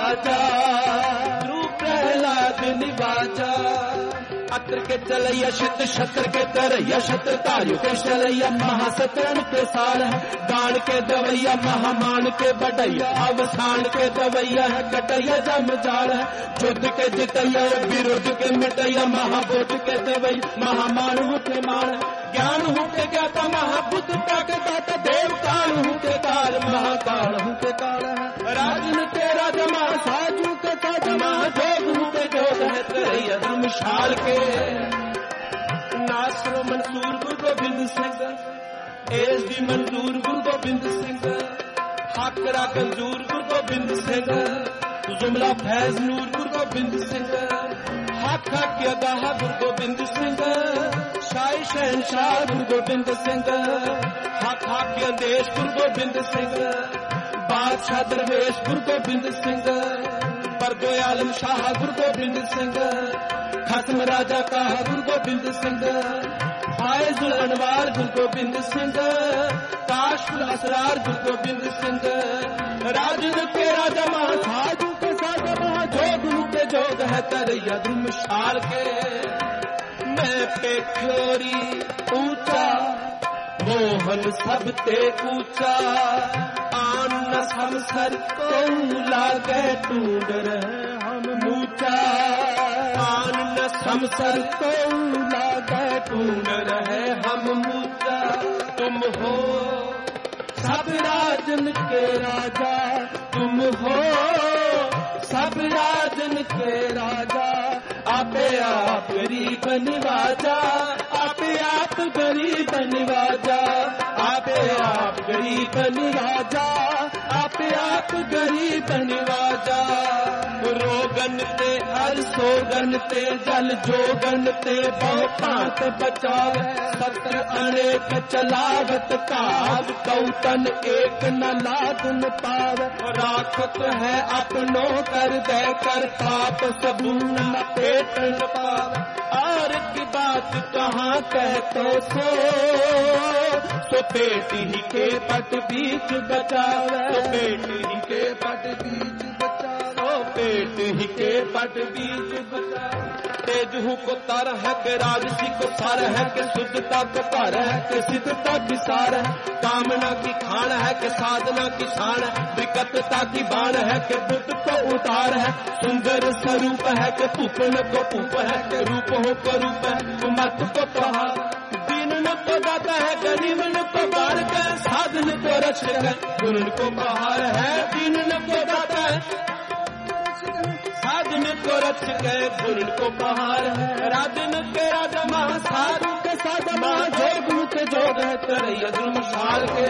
निवाजा, ध्रुव प्रहलाद निवाजा। अत्र के चलैया शत शत्र के तरैया, शत्र तारियों के चलैया, महासतरण के सार है। गान के दवैया, महामान के बढ़ैया, अवसान के दवैया है, कटैया जमजार है। युद्ध के जितैया, विरोध के मिटैया, महाबोध के दवैया, महामानव के मान। ज्ञान हूँ के ज्ञाता, महाबुद्धता के दाता, देव काल हूँ के काल, महाकाल हूँ के काल है। राजन के राजा, महासाजू के साजा, महाजोग हूँ के जोग है। तरैया धर्मशाल के नासरो मंसूर गुरु गोबिंद सिंह, एस डी मंजूर गुरु गोबिंद सिंह, हाकरा कंजूर गुरु गोबिंद सिंह, जुमला फैज नूर गुरु गोबिंद सिंह, हाका किया गाहा गुरु गोबिंद सिंह, शाही शहनशाह गुरु गोबिंद सिंह, हाका किया देश गुरु गोबिंद सिंह, बादशाह दरवेश गुरु गोबिंद सिंह, परदोए आलम शाह गुरु गोबिंद सिंह, खत्म राजा का गुरु गोबिंद सिंह, फायजुल अनवार गुरु गोबिंद सिंह, काशफुल असरार गुरु गोबिंद सिंह, राजन के राजा, महासाजू के साजा, महाजोग के जोग है। तरैया धर्मशाल के मैं पे क्योरी ऊंचा, मोहन सब ते ऊंचा, आन न समसर को लागे ढूंढ रहे हम मूचा, आन न समसर को लागे ढूंढ रहे हम मूचा। तुम हो सब राजन के राजा, तुम हो सब राजन के राजा, आपे आप गरीब निवाजा, आपे आप गरीब निवाजा, आपे आप गरीब निवाजा, आपे आप गरीब निवाजा। रोगन ते हर सोगन ते जल जोगन ते बहु पात बचाव, सत्र अनेक चलावत काज, कौतन एक न लादन पाव। राखत है अपनों कर दे कर पाप, सबून न पेट न पाव। और की बात कहाँ कह तो सो, तो पेट ही के पट बीच बचावे, तो पेट ही के पट बीच बचावे, पेट ही के पट बीच बचावे। तेज हूँ को तर है के राजसी को सार है, के शुद्धता को पर है, के सिद्धता की सार है। कामना की खान है, के साधना की शान है, विकटता की बाण है, के बुद्ध को उतार है। सुंदर स्वरूप है, के पूपन को पूप है, के रूप हो को रूप है, मत को प्रहार। दीन को दाता है, गरीब को बार है, साधन को रक्षक है, गुरु को बहार है। दीन को दाता है, साधन को रक्षक है, गुरु को बहार है। राजन के राजा, महासाधु के साजा, महाजोग के जोग है। तरैया धर्मशाल के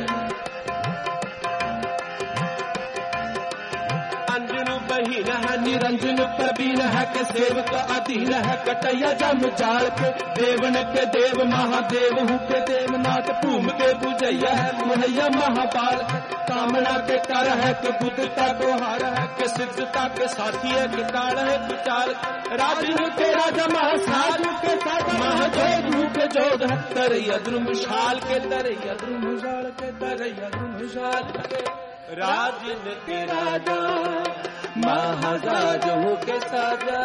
अंजनु बहीन है, निरंजन प्रवीण है, के सेवक अधीन है, कटैया जम जाल के। देवन के देव महादेव हूँ के देवनाथ, भूम के बुझैया है, मुहैया महापाल। कामना के कर है, के बुद्धता को हार है, के सिद्धता के साथी है, के काल है विचार। राजन के राजा, महासाधु के साथ, महाजोग हूँ के जोग है। तरैया धर्मशाल के, तरैया धर्मशाल के, तरैया धर्मशाल के। राजन के राजा, महाराज हो के साजा,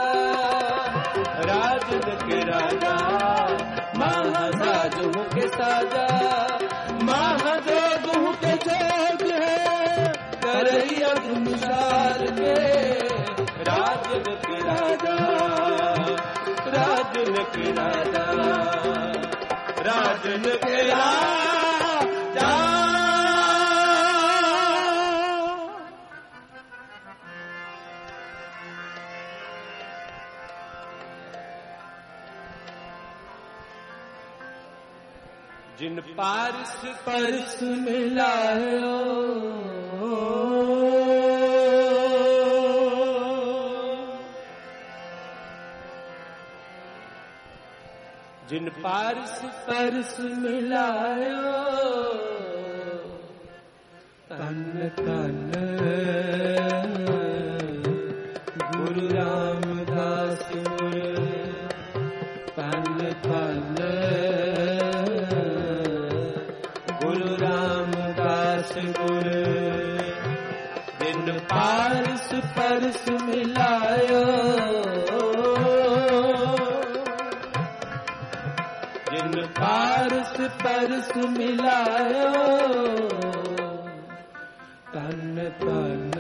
राजन के राजा, महाराज हो के साजा। महाजोग हो के जोग है, तरैया धर्मशाल के। राजन के राजा, राजन के राजा, राजन के राजा। जिन पारस परस मिलायो, जिन पारस परस मिलायो, तन तन गुरु रामदास तन तन गुरु रामदास गुरु। जिन पारस परस मिलायो, जिन पारस परस मिलायो, तन तन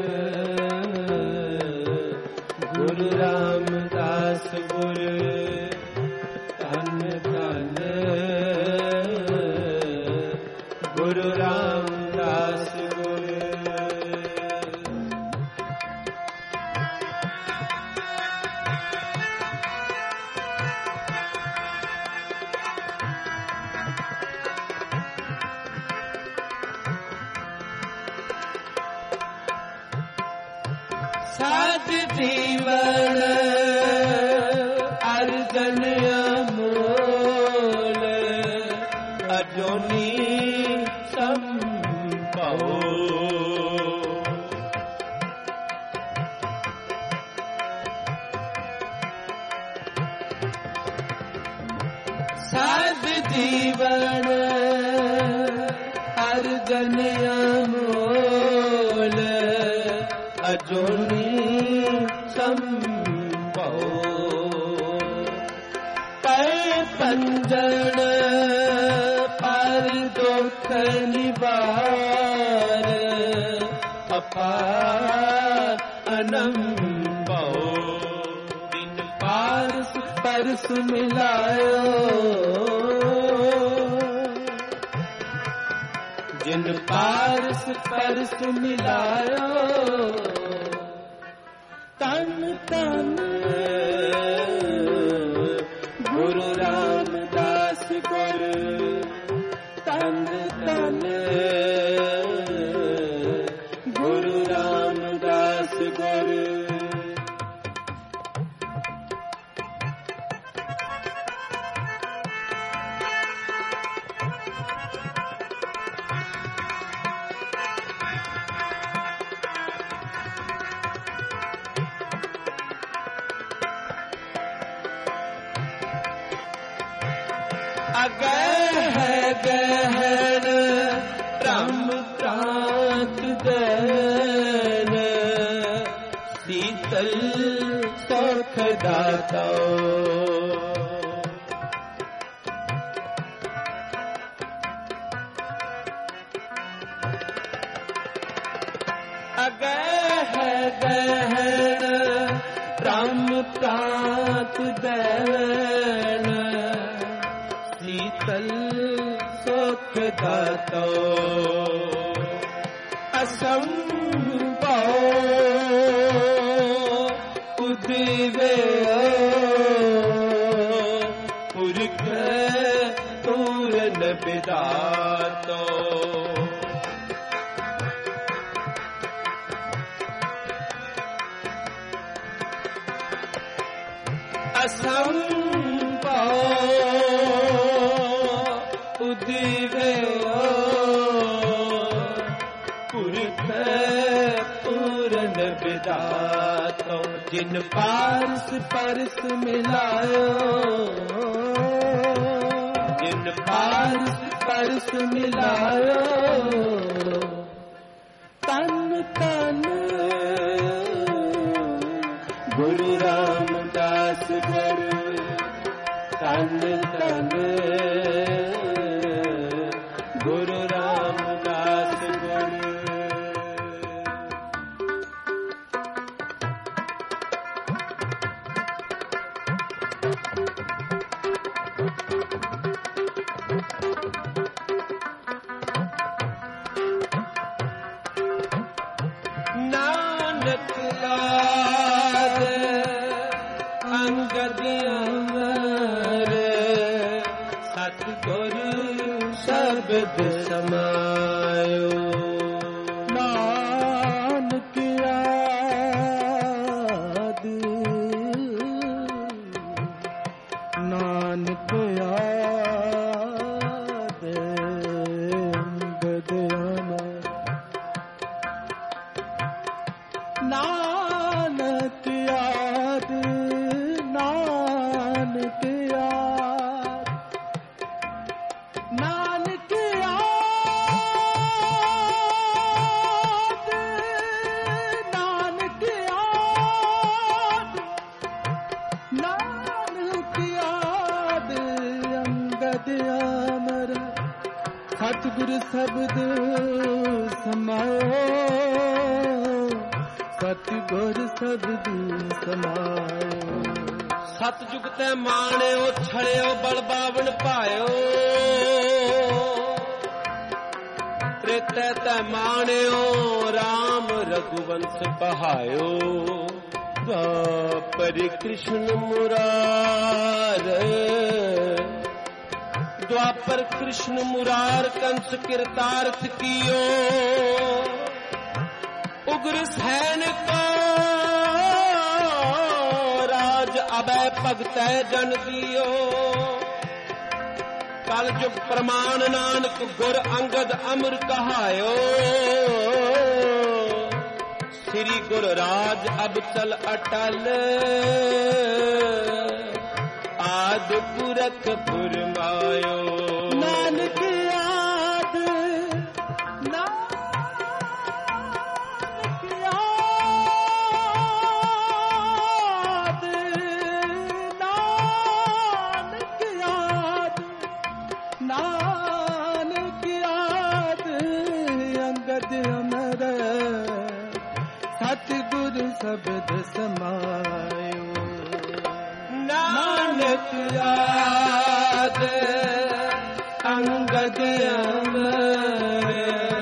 गुरु रामदास गुर, तन तन गुरु रामदास गुर। साध जीवन अर्जन अमोल, अजोनी संभव। साध जीवन अर्जन अमोल, अजोनी संभव। कै पंजन पर दुख निवार, अपार अनंभव। दिन पारस परस मिलायो, जिन पारस परस मिलायो, तन तन गुरु रामदास गुर, तन तन गुरु रामदास गुर। अगह गहन ब्रह्म प्रांत दैन, शीतल सुख दाता। अगह गहन ब्रह्म प्रांत दैन, शीतल सुख दातो। असंभव उदिवे पुरख पूरन विदातो। असंभव उदिवे पुरख पूरन विदातो। जिन पारस परस मिलायो, जिन पारस परस मिलायो, तन तन गुरु रामदास गुर, तन तन गुरु रामदास गुर। नानक लाल अंगद अमर, सतगुरु शब्द समायो। नानक याद, नानक याद अंगद अमर। नानक याद, नानक याद, नानक याद, नानक याद। शब्द समायो, सतगुर शब्द समायो। सतयुग ते माणियो छड़ियो बल बावन पायो, त्रेते ते माणियो राम रघुवंश बहायो। द्वापर कृष्ण मुरार, द्वापर कृष्ण मुरार कंस कृतार्थ कियो। उग्र सैन को राज अभय भगतै जन दियो। कल जुग प्रमाण नानक गुर अंगद अमर कहायो। श्री गुर राज अब चल अटल, आद पुरख फुरमायो। नानक याद नानक याद नानक याद नानक याद अंगद अमर, सतगुर शब्द समायो। नानक याद अंगद अमर,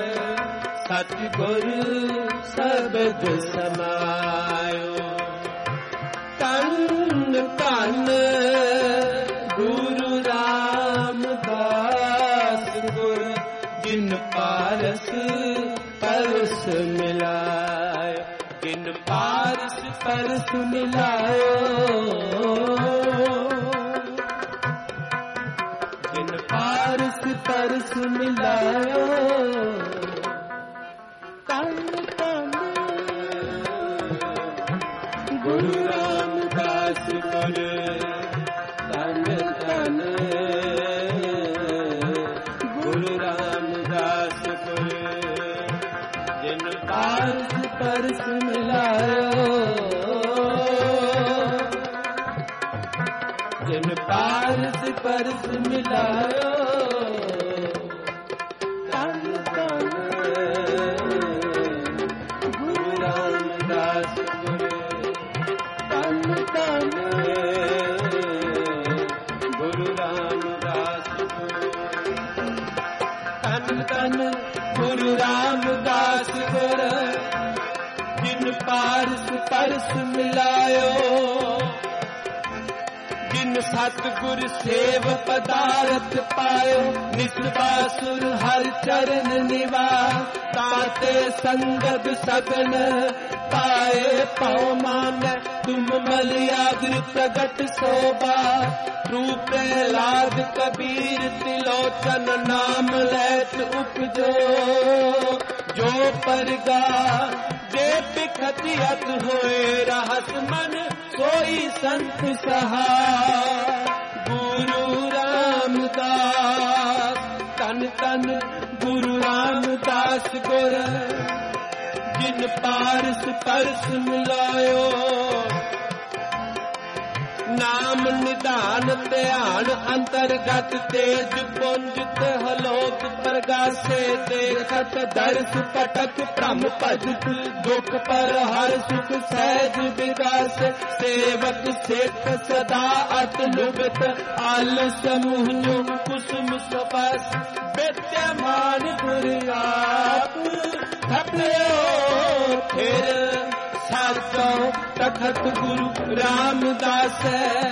सतगुर शब्द समायो। तन तन गुरु रामदास गुर, जिन पारस परस मिलायो। जिन पारस परस मिलायो, जिन पारस परस मिलायो। तन तन गुरु रामदास गुर, तन तन गुरु रामदास गुर, जिन पारस परस मिलायो। जिन पारस परस मिलायो। तन तन गुरु रामदास गुर, तन तन गुरु रामदास गुर, तन तन गुरु रामदास गुर, जिन पारस परस मिलायो। जिन सतगुर सेव पदारथ पायो, निसबासुर हर चरण निवास। ताते संगत सगन पाए, पाओ मान तुम मलियाग्र प्रगट शोभा। रूप प्रहलाद कबीर तिलोचन, नाम लैत उपजो। जो परगा जे पिखतियत होए, रहस मन सोई संत सहाय। गुरु रामदास तन तन गुरु रामदास गुर, जिन पारस परस मिलायो। नाम निधान ध्यान अंतर्गत, तेज पुंज हलोक प्रगासे। देखत दर्श पटक भ्रम भजत, दुख पर हर सुख सहज विगास। सेवक सेठ सदा अत लुगत, आल समूह कुसुम सपास। विद्यमान गुरियात थपड़ो फिर, साचो तखत गुरु रामदास।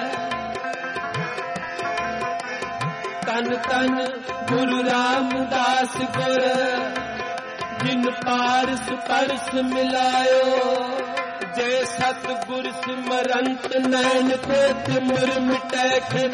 तन तन गुरु रामदास गुर, जिन पारस परस मिलायो। जय सतगुर सिमरंत नैन पेट मुर मिटै खिन।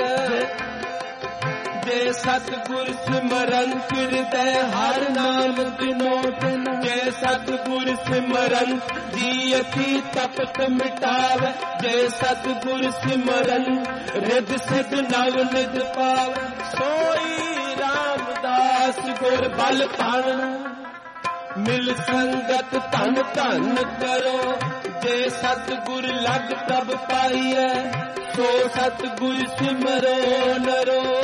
जय सतगुर सिमरंत हृदय हर नाम दिनो दिन। जय सतगुर सिमरंत जियति तपत मिटावे। जय सतगुर सिमरंत रिद सिद्ध नव निध पावे। सोई रामदास गुर बल पाण, मिल संगत धन धन करो। जे सतगुर लग तब पाइए, सो सतगुर सिमरो नरो।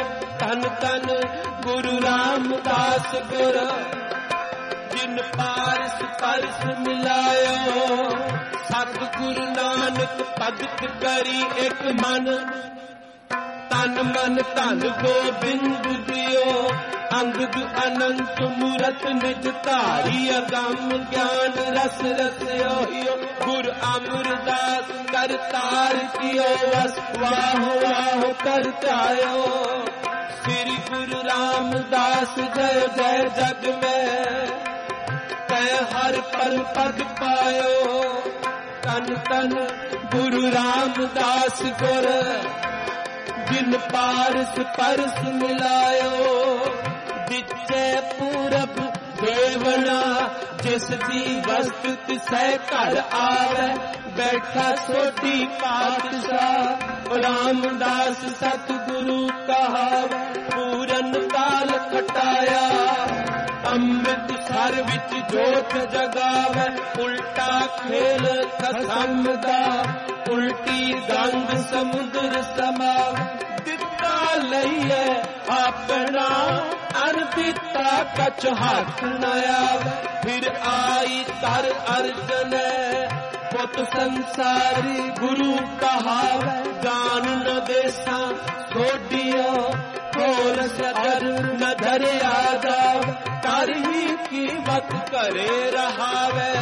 ਧਨ ਧਨ ਗੁਰੂ ਰਾਮਦਾਸ ਗੁਰ, ਜਿਨ ਪਾਰਸ ਪਰਸ ਮਿਲਾਇਓ। ਸਤਿਗੁਰੂ ਨਾਨਕ ਭਗਤ ਕਰੀ ਇੱਕ ਮਨ, ਤਨ ਮਨ ਧਨ ਗੋਬਿੰਦ ਦਿਓ। ਅੰਗਦ ਅਨੰਤ ਮੂਰਤ ਨਿਜ ਧਾਰੀ, ਅਗੰਮ ਗਿਆਨ ਰਸ ਰਸਿਓ। ਗੁਰ ਅਮਰਦਾਸ ਕਰਤਾਰ ਕੀਓ, ਵਸ ਵਾਹੋ ਵਾਹੋ ਕਰ ਧਿਆਇਓ। ਸ੍ਰੀ ਗੁਰੂ ਰਾਮਦਾਸ ਜੈ ਜੈ ਜਗ ਮੈਂ, ਤੈ ਹਰ ਪਲ ਪਦ ਪਾਇਓ। ਤਨ ਤਨ ਗੁਰੂ ਰਾਮਦਾਸ ਗੁਰ, ਜਿਨ ਪਾਰਸ ਪਰਸ ਮਿਲਾਇਓ। ਦਿੱਤੇ ਪੂਰਬ ਦੇਵਨਾ, ਜਿਸ ਦੀ ਵਸਤ ਤਿਸੈ ਘਰ ਆਵੈ। ਬੈਠਾ ਸੋਢੀ ਪਾਤਸ਼ਾਹ, ਰਾਮਦਾਸ ਸਤਿਗੁਰੂ ਕਹਾਵੈ। ਪੂਰਨ ਕਾਲ ਖਟਾਇਆ, ਅੰਮ੍ਰਿਤ ਸਰ ਵਿੱਚ ਜੋਤ ਜਗਾਵੈ। ਉਲਟਾ ਖੇਲ ਖਸਮ ਦਾ, ਉਲਟੀ ਗੰਗ ਸਮੁੰਦਰ ਸਮਾਵੈ। ਦਿੱਤਾ ਲਈਐ ਆਪਣਾ, ਅਰ ਦਿੱਤਾ ਕਛ ਹੱਥ ਨ ਆਵੈ। ਫਿਰ ਆਈ ਕਰ ਅਰਜਨੈ, ਪੁੱਤ ਸੰਸਾਰੀ ਗੁਰੂ ਕਹਾਵੈ। ਜਾਨ ਨ ਦੇਸਾਂ ਸੋਢੀਓ, ਖੋਲ ਸਦਰ ਨ ਧਰਿਆ ਜਾਵੈ। ਕਰ ਹੀ ਕੀਮਤ ਘਰੇ ਰਹਾਵੈ।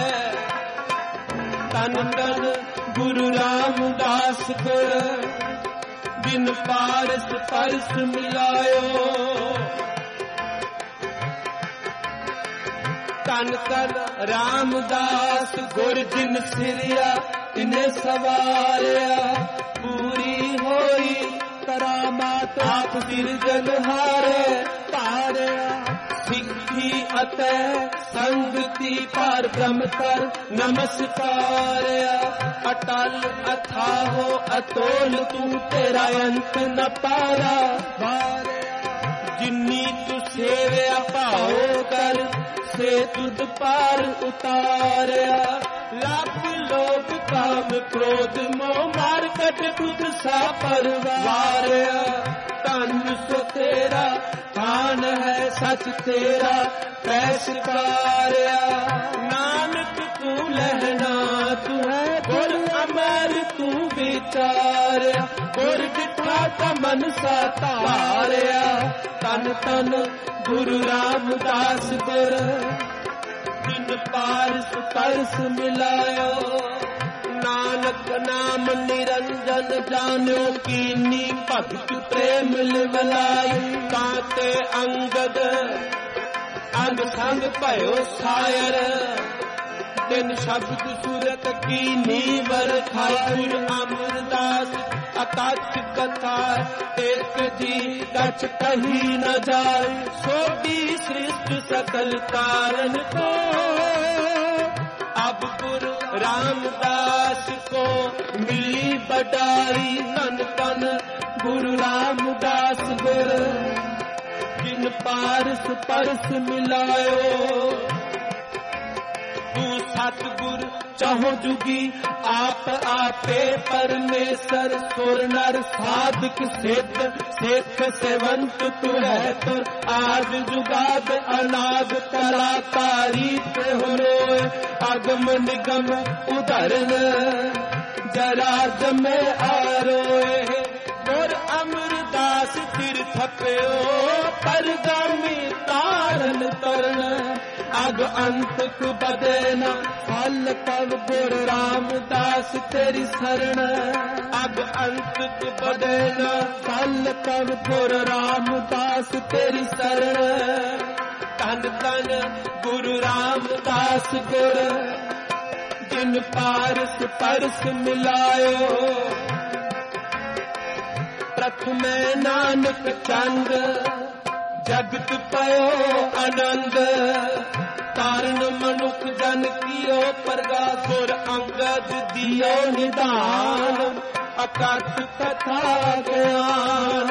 ਤਨ ਤਨ ਗੁਰੂ ਰਾਮਦਾਸ ਗੁਰ, ਜਿਨ ਪਾਰਸ ਪਰਸ ਮਿਲਾਇਓ। ਤਨ ਤਨ ਰਾਮਦਾਸ ਗੁਰ, ਜਿਨ ਸਿਰਿਆ ਤਿਨੇ ਸਵਾਰਿਆ। ਪੂਰੀ ਹੋਈ ਕਰਾਮਾਤ, ਆਪ ਸਿਰਜਨਹਾਰੇ ਧਾਰਿਆ। ਸਿੱਖੀ ਅਤੇ ਸੰਗਤੀ ਪਰ ਬ੍ਰਹਮ ਕਰ ਨਮਸਕਾਰਿਆ। ਅਟਲ ਅਥਾਹੋ ਅਤੋਲ ਤੂੰ, ਤੇਰਾ ਅੰਤ ਨ ਪਾਰਾ ਵਾਰਿਆ। ਜਿਨੀ ਤੂੰ ਸੇਵਿਆ ਭਾਉ ਕਰ, ਸੇ ਤੁਧ ਪਾਰ ਉਤਾਰਿਆ। ਲੱਖ ਲੋਭ ਕਾਮ ਕ੍ਰੋਧ ਮੋਹ ਮਾਰ, ਕਟ ਤੁਧ ਸਾ ਪਰਵਾਰਿਆ। ਧਨ ਸੋ ਤੇਰਾ ਖਾਨ ਹੈ, ਸਚ ਤੇਰਾ ਪੈਸਕਾਰਿਆ। ਨਾਨਕ ਤੂੰ ਲਹਿਣਾ ਤੂੰ ਹੈ, ਗੁਰ ਅਮਰ ਤੂੰ ਵਿਚਾਰਿਆ। ਗੁਰ ਦਿੱਤਾ ਤਾ ਮਨਸਾ ਧਾਰਿਆ। ਤਨ ਤਨ ਗੁਰੂ ਰਾਮਦਾਸ ਗੁਰ, ਜਿਨ ਪਾਰਸ ਪਰਸ ਮਿਲਾਇਓ। ਨਾਨਕ ਨਾਮ ਨਿਰੰਜਨ ਜਾਣਿਓ, ਕੀਨੀ ਭਗਤ ਪ੍ਰੇਮ ਲਿਵਲਾਈ। ਕਾਤੇ ਅੰਗਦ ਅੰਗ ਸੰਗ ਭਇਓ ਸਾਇਰ, ਤਿਨ ਸ਼ਬਦ ਸੂਰਤ ਕੀਨੀ ਵਰਖਾਈ। ਗੁਰ ਅਮਰਦਾਸ ਅਕਥ ਕਥਾ, ਇੱਕ ਜੀ ਕਛ ਕਹੀ ਨ ਜਾਏ। ਸੋਢੀ ਸ੍ਰਿਸ਼ਟ ਸਕਲ ਕਾਰਨ ਕੋ, अब गुरु रामदास को मिली बटाई। तन तन गुरु रामदास गुर, जिन पारस परस मिलायो। तू सतगुर चाहो जुगी, आप आपे परमेश्वर। सुर नर साधक सिद्ध, सिख सेवंत तू है तुर। आज जुगाद अनाद कलाकारी ते होए। अगम निगम उधरन, जरा जमे आरोए। गुर अमरदास तीर्थ पयो, परगामी तारन तरन। अग अंत कु बदेना, फल तब गुर रामदास तेरी शरण। अग अंत कु बदेना, फल तब गुर रामदास तेरी शरण। तन तन गुरु रामदास गुर, जिन पारस परस मिलायो। प्रथमे नानक चंद, जगत पयो आनंद। तारण मनुख जन कियो परगा, गुर अंगद दियो निधान। अकथ कथा ज्ञान,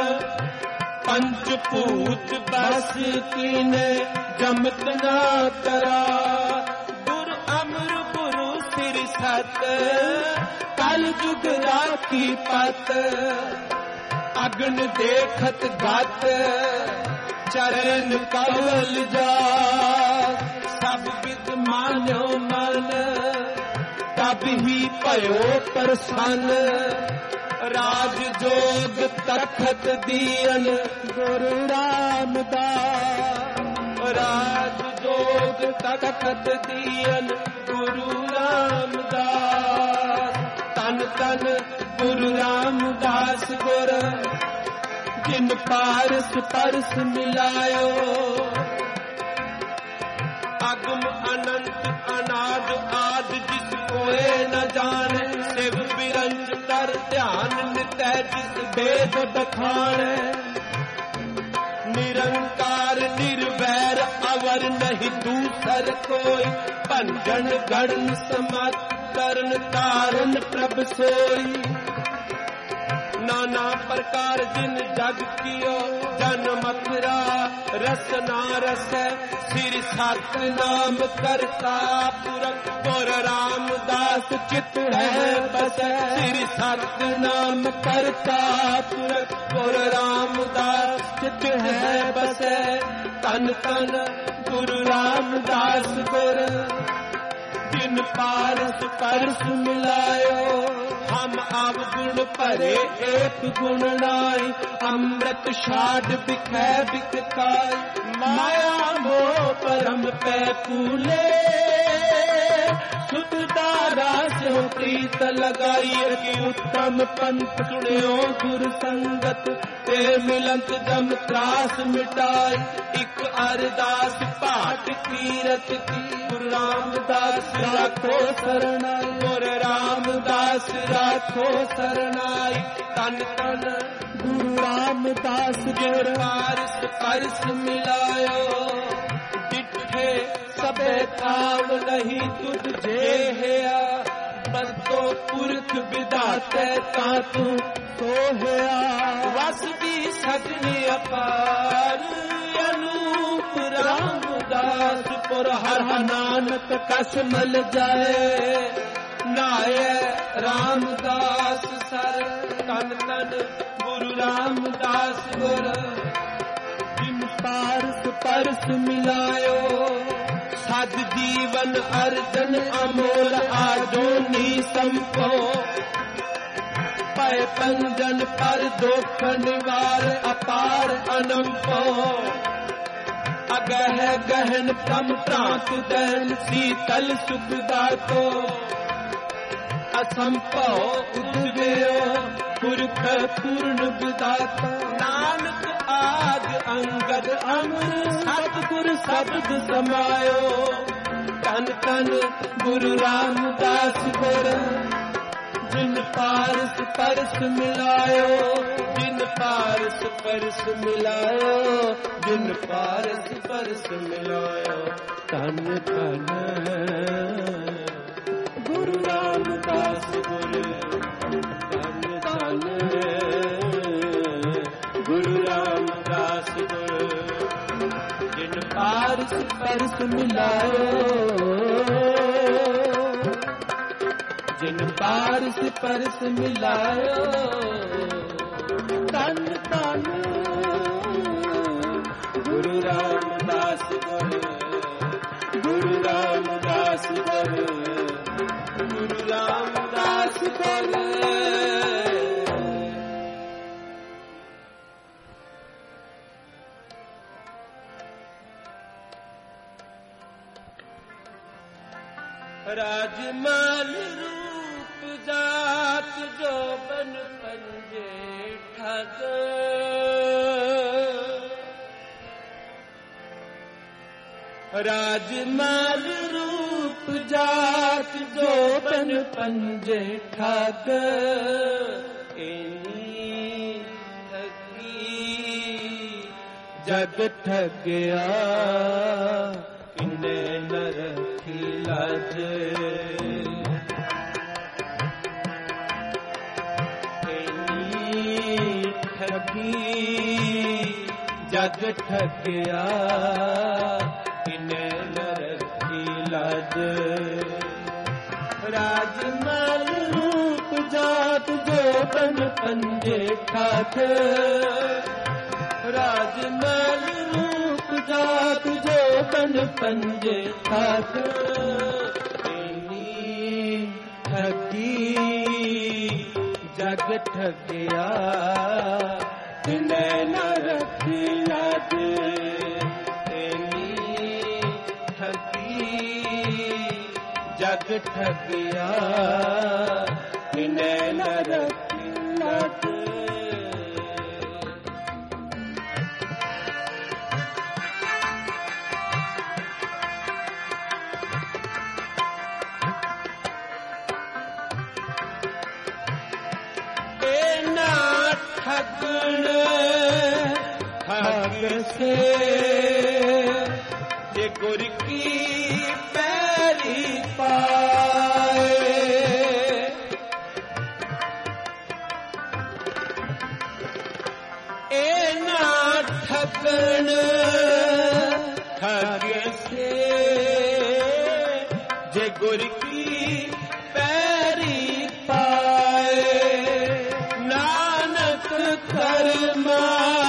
पंचभूत बस कीने जमत ना करा। गुर अमर गुरु सिर सत, कल जुग राखी पत। अग्न देखत गात चरण कवल जा सब विद मान्यो मन तब ही पयो प्रसन्न राज जोग तखत दियन गुरु रामदास राज जोग तखत दियन गुरु रामदास तन तन गुरु रामदास गुर जिन पारस परस मिलायो अगम अनंत अनाद आद जिस कोए न जाने शिव बिरंज कर ध्यान नितै जिस वेद बखाने निरंकार निर्वैर अवर नहीं दूसर कोई भंजन गण समत करन तारण प्रभ सोई नाना प्रकार जिन जग कियो जन मथुरा रसना रस श्री सत नाम करता पुरख गुर रामदास चित है बस श्री सत नाम करता पुरख गुर रामदास चित है बस तन तन गुरु रामदास गुर जिन पारस परस मिलायो हम अवगुण भरे एक गुण नाई अमृत छाड़ बिखै बिकताई माया मोह परम पै फूले सुध दारा से प्रीत लगाई कि उत्तम पंथ सुनियो गुरु संगत ते मिलंत जम त्रास मिटाई एक अरदास पाठ कीरत की गुरु रामदास राखो शरणाई गुरु रामदास राखो शरणाई तन तन गुरु रामदास गुर पारस परस मिलायो डिठे सबे थाव नहीं तुझ जे है बस तो पुरख विदाते ता तू तो है वस भी सगनी अपार अनूप रामदास पुर हर नानक कस मल जाए नाय रामदास सर तन तन गुरु रामदास गुर जिन पारस परस मिलायो सद जीवन अर्जन अमोल आजो नी संपो पै पंजन पर दुख निवार अपार अनंपो अगह गहन तम प्रांत दैन शीतल सुख दातो असंपो उद्गयो पुरख पूर्ण विदाता नानक आद अंगद अमर सतगुर शब्द समायो तन तन गुरु रामदास गुर जिन पारस परस मिलायो जिन पारस परस मिलायो जिन पारस परस मिलायो तन तन गुरु रामदास गुर तन तन गुरु रामदास गुर जिन पारस परस मिलायो जिन पारस परस मिलायो तन तन गुरु रामदास गुर गुरु रामदास गुर गुरु रामदास गुर राजमाल रूप जात जो बन पंजे ठग राजमाल रूप जात जो बन पंजे ठग इनी ठगी जग ठगया किने नर लाज ठगी जग ठगया किने नरखी लाज राजमल रूप जात जो बन बन पंजे ठाक राजमहल रूप जात जो बन पंजे ठाक ठगी जग ठगिया तिने न रखी याद ठगी जग ठगिया तिने न रखी याद ठगन ठग से ये गुर की पैरी पाए ए ना ठगन ठग से जे गुर की पैरी पाए कर्मा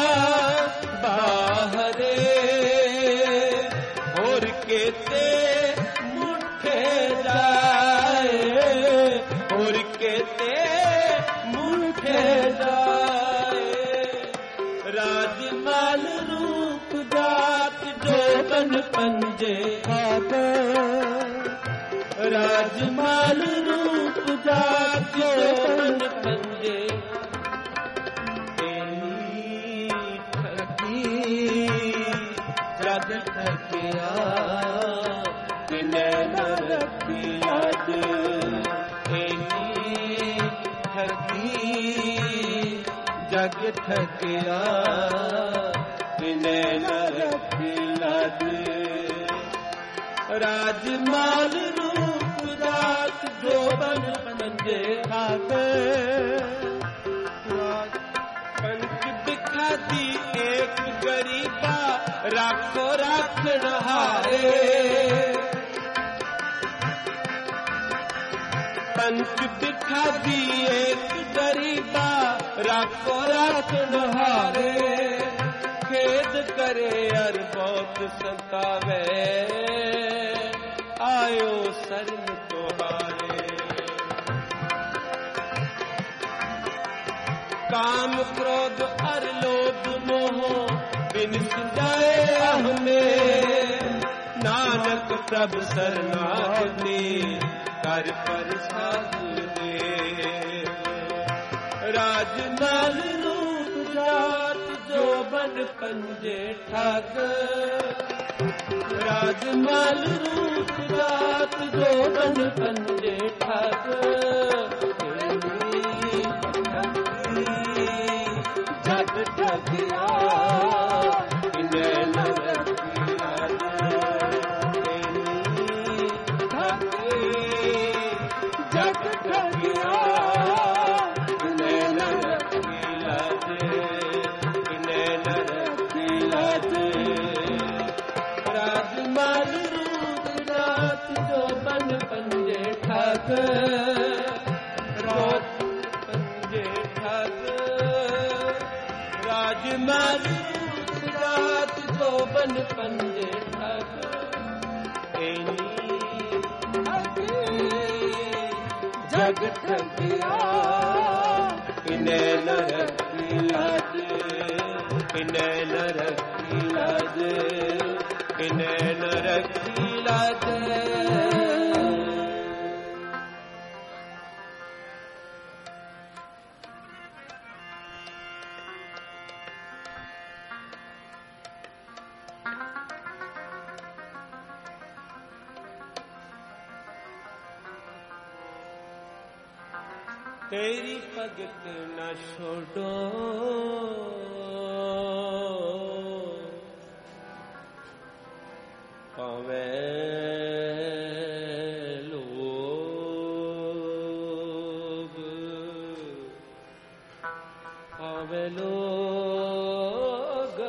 बाहरे और केते मुठे जाए और केते मुठे जाए राजमाल रूप जात जो बन पंजे खाक राजमाल रूप जात जो बन पंजे जग ठगिया तिने न रखी याद ठगी जग ठगिया तिने न रखी याद राजमाल रूप जात जो बन पंजे खाक पंच बिखा दी एक गरीबा राखो राखण हारे पंच बिखा दी एक गरीबा राखो राखण हारे खेद करे अर बहुत सतावे आयो शरण तुम्हारे काम क्रोध अर लोभ मोह बिन सिंजाए हमें नानक प्रभ शरणागति कर प्रसाद दे राजमहल रूप जात जो बन पंजे ठाक राजमहल रूप जात जो बन पंजे ठाक जग ठगिया जग ठगिया राजमाल रूप जात जो बन पंजे ठाक रोत पंजे ठाक राजमाल रूप जात जो बन पंजे ठाक जग ठगिया इन्हें न रखी लाज इन्हें न रखी लाज इन्हें न रखी लाज तेरी भगत न छोड़ो पावे लोग पावे लोग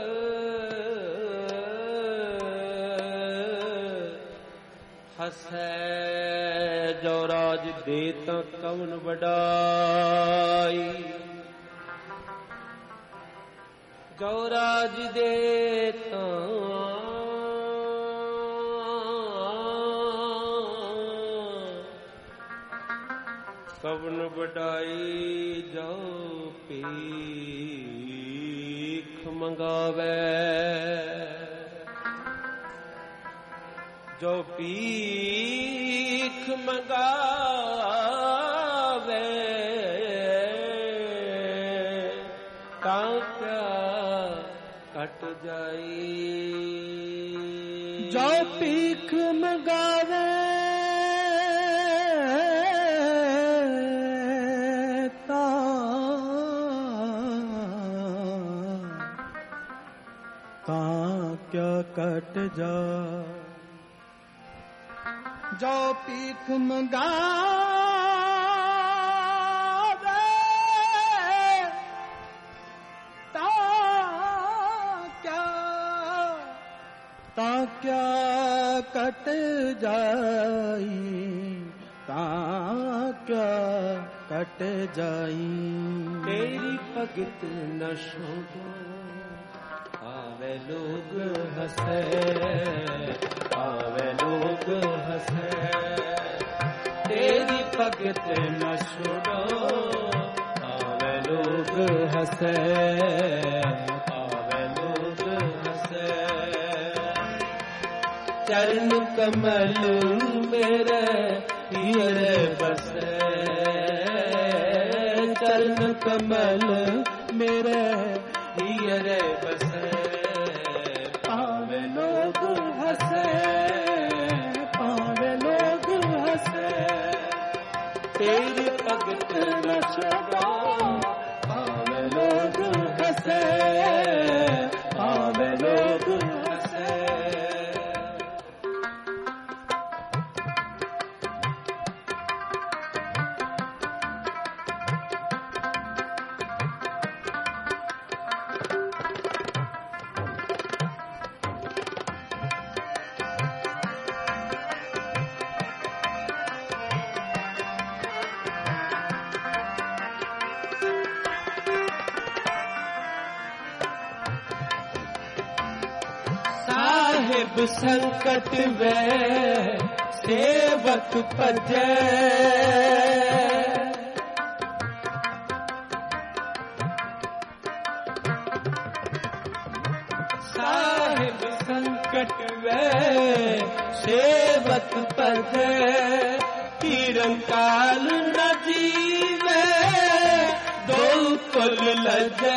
हंसे जो राज देता कौन बड़ाई जो राज देता कवन बढ़ाई जो पीख मंगावे जो पीख मंगावे तां क्या कट जाई जो पीख मंगावे क्या कट जा जो पीख मंगावे ता क्या ता क्या कट जाई ता क्या कट जाई तेरी भगत न छोड़ो आवे लोग हंसे आवे लोग हंसे तेरी भगत न छोड़ो आवे लोग हंसे आवे लोग हंसे चरण कमल मेरे हीरे बसे चरण कमल मेरे हीरे बसे पावे लोग हंसे पावे लोग हंसे तेरी भगत न छोड़ो पावे लोग हंसे पावे लोग हंसे साहिब संकट वे सेवक भजे साहिब संकट वे सेवक भजे निरंकाल न जीवे दो कुल लजे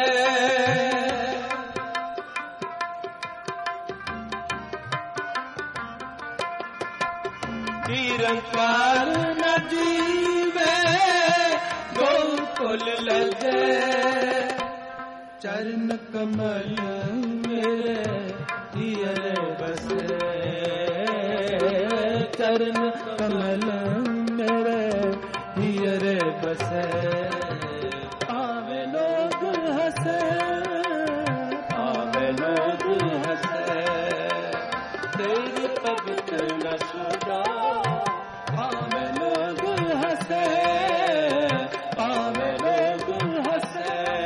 निरंकार न जीवे गोकुल लजे चरण कमल मेरे हियर बसे चरण कमल मेरे हियर बसे पावे लोग हंसे पावे लोग हंसे तेरी भगत न छोड़ो पावे लोग हंसे पावे लोग हंसे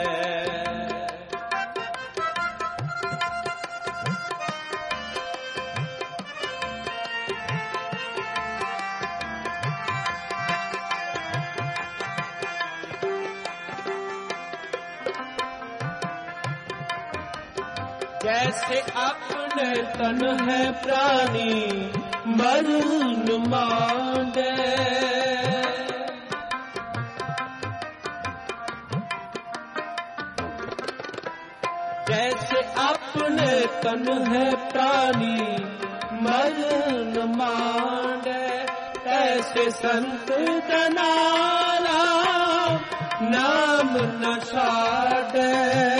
जैसे अपने तन है प्राणी मरून मांडे जैसे अपने तन है प्राणी मरून मांडे ऐसे संत जनाला नाम न छाड़े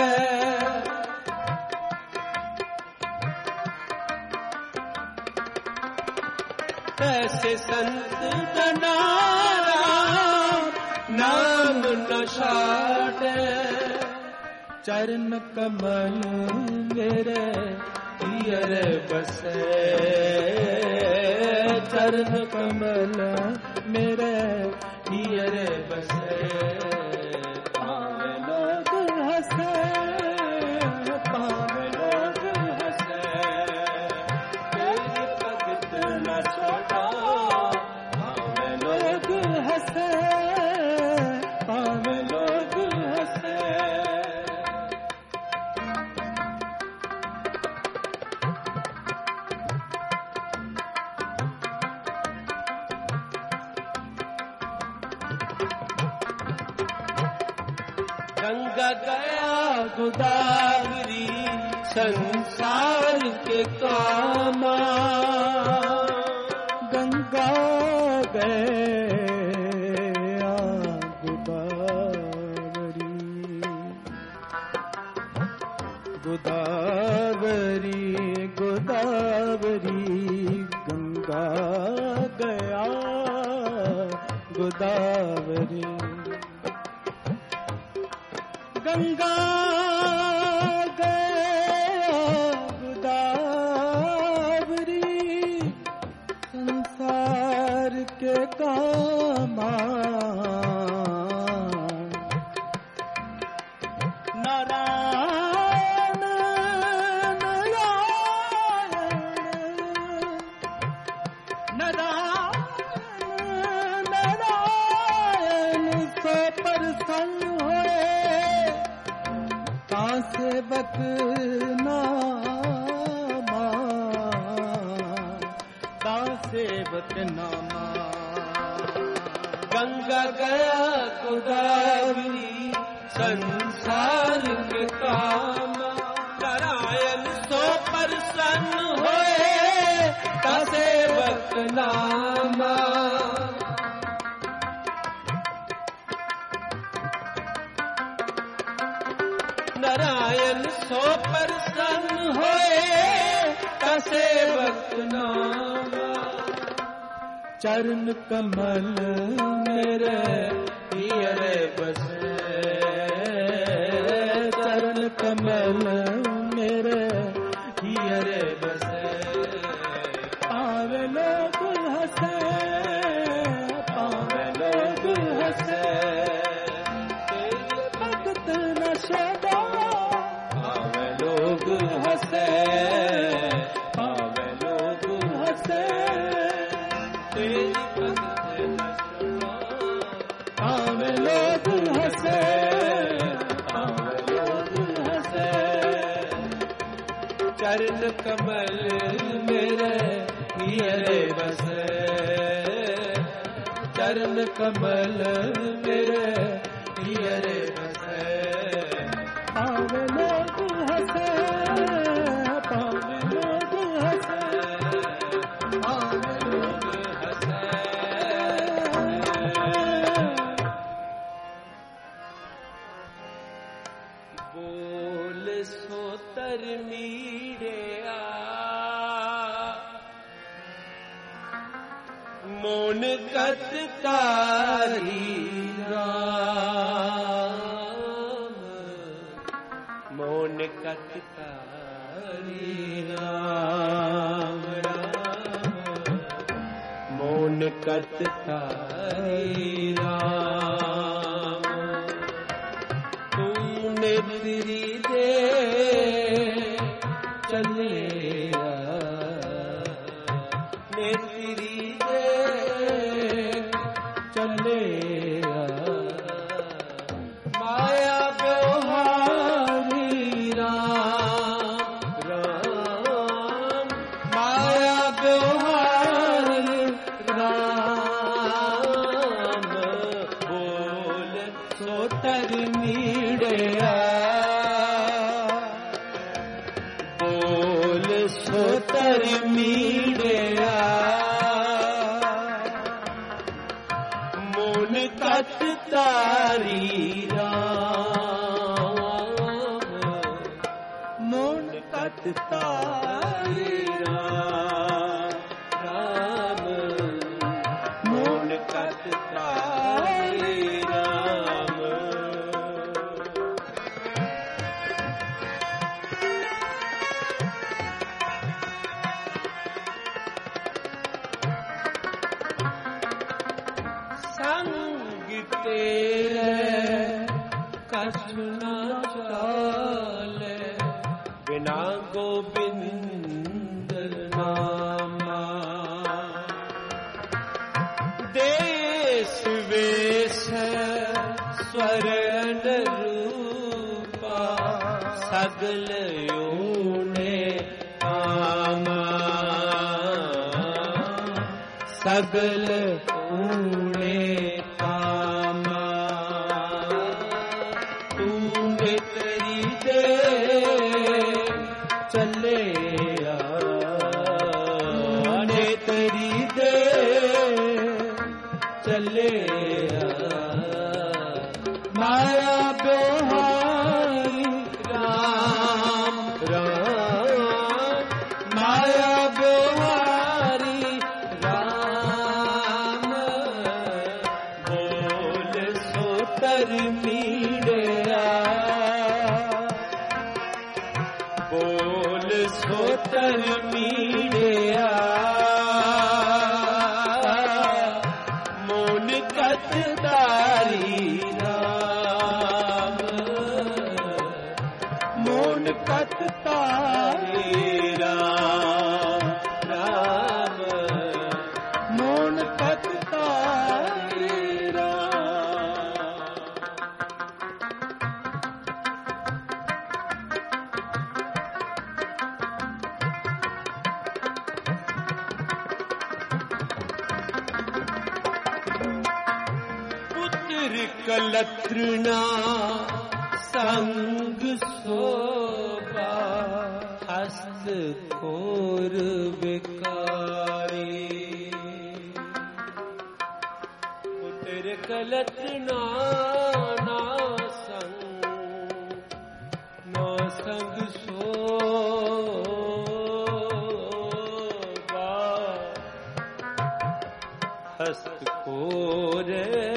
ऐसे संत जनाला नाम न छाड़े चरण कमल मेरे हियर बसे चरण कमल मेरे हियर बसे पावे लोग हंसे गंगा गया गोदावरी संसार के कामा, गंगा गया गोदावरी, गोदावरी गोदावरी गंगा गया गोदावरी, गंगा गया गोदावरी संसार के कामा, नारायण नारायण नारायण नारायण से प्रसन्न सेवक नामा, का सेवक नामा, गंगा गया गोदावरी संसार के कामा, नारायण सो प्रसन्न होए का सेवक नामा, नारायण सो प्रसन्न होए का सेवक नामा, चरण कमल मेरे हियरे बसे, चरण कमल मेरे हियरे बसे, पावे लोग हंसे, पावे लोग हंसे, भक्त न सदा पावे लोग हंसे, पावे लोग हंसे, तेरी भक्त न सुना, पावे लोग हंसे, पावे लोग हंसे, चरण कमल मेरे हियरे बसे, चरण कमल मेरे हियरे बसे, पावे लोग हंसे, पावे लोग हंसे, पावे लोग हंसे। बोल सोतर मीरे आ, मोन कतकारी राम, मोन कतकारी राम राम, मोन कतकारी राम, तूने तेरी दे चले ने तेरी दे चले माया व्यवहारी राम राम, माया व्यवहारी राम, बोल सोतर मीड़िया, बोल सोतर मीड़िया, मोन कत तारी राम, मोन कत तारी राम राम, मोन कत तारी राम, संग तेरे कसना चाले, बिना गोविंद नामा, देश वेश स्वर रूपा, सगल योने आमा, सगल ऊणे आमा, तू माया ब्योहारी राम राम माया ब्योहारी राम बोल सोतर मीड़िया बोल सोतर मीड़िया मोन कतदारी राम मोन कतदारी राम राम मोन कतदारी राम कलत्रना संग सोबा हस्त खोर विकारी पुत्र कलत्रना ना संग ना संग सोबा हस्त खोर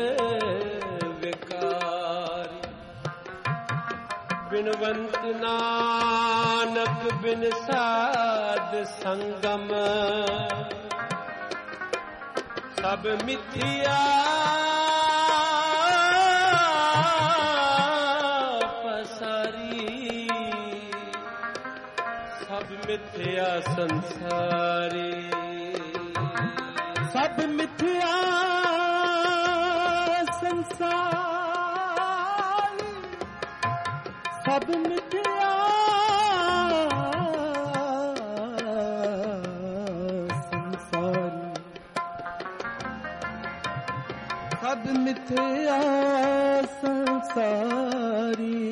बिनवंत नानक बिन साध संगम सब मिथ्या पसारी सब मिथ्या संसारी सब मिथ्या संसार सब मिथ्या संसारी सब मिथ्या संसारी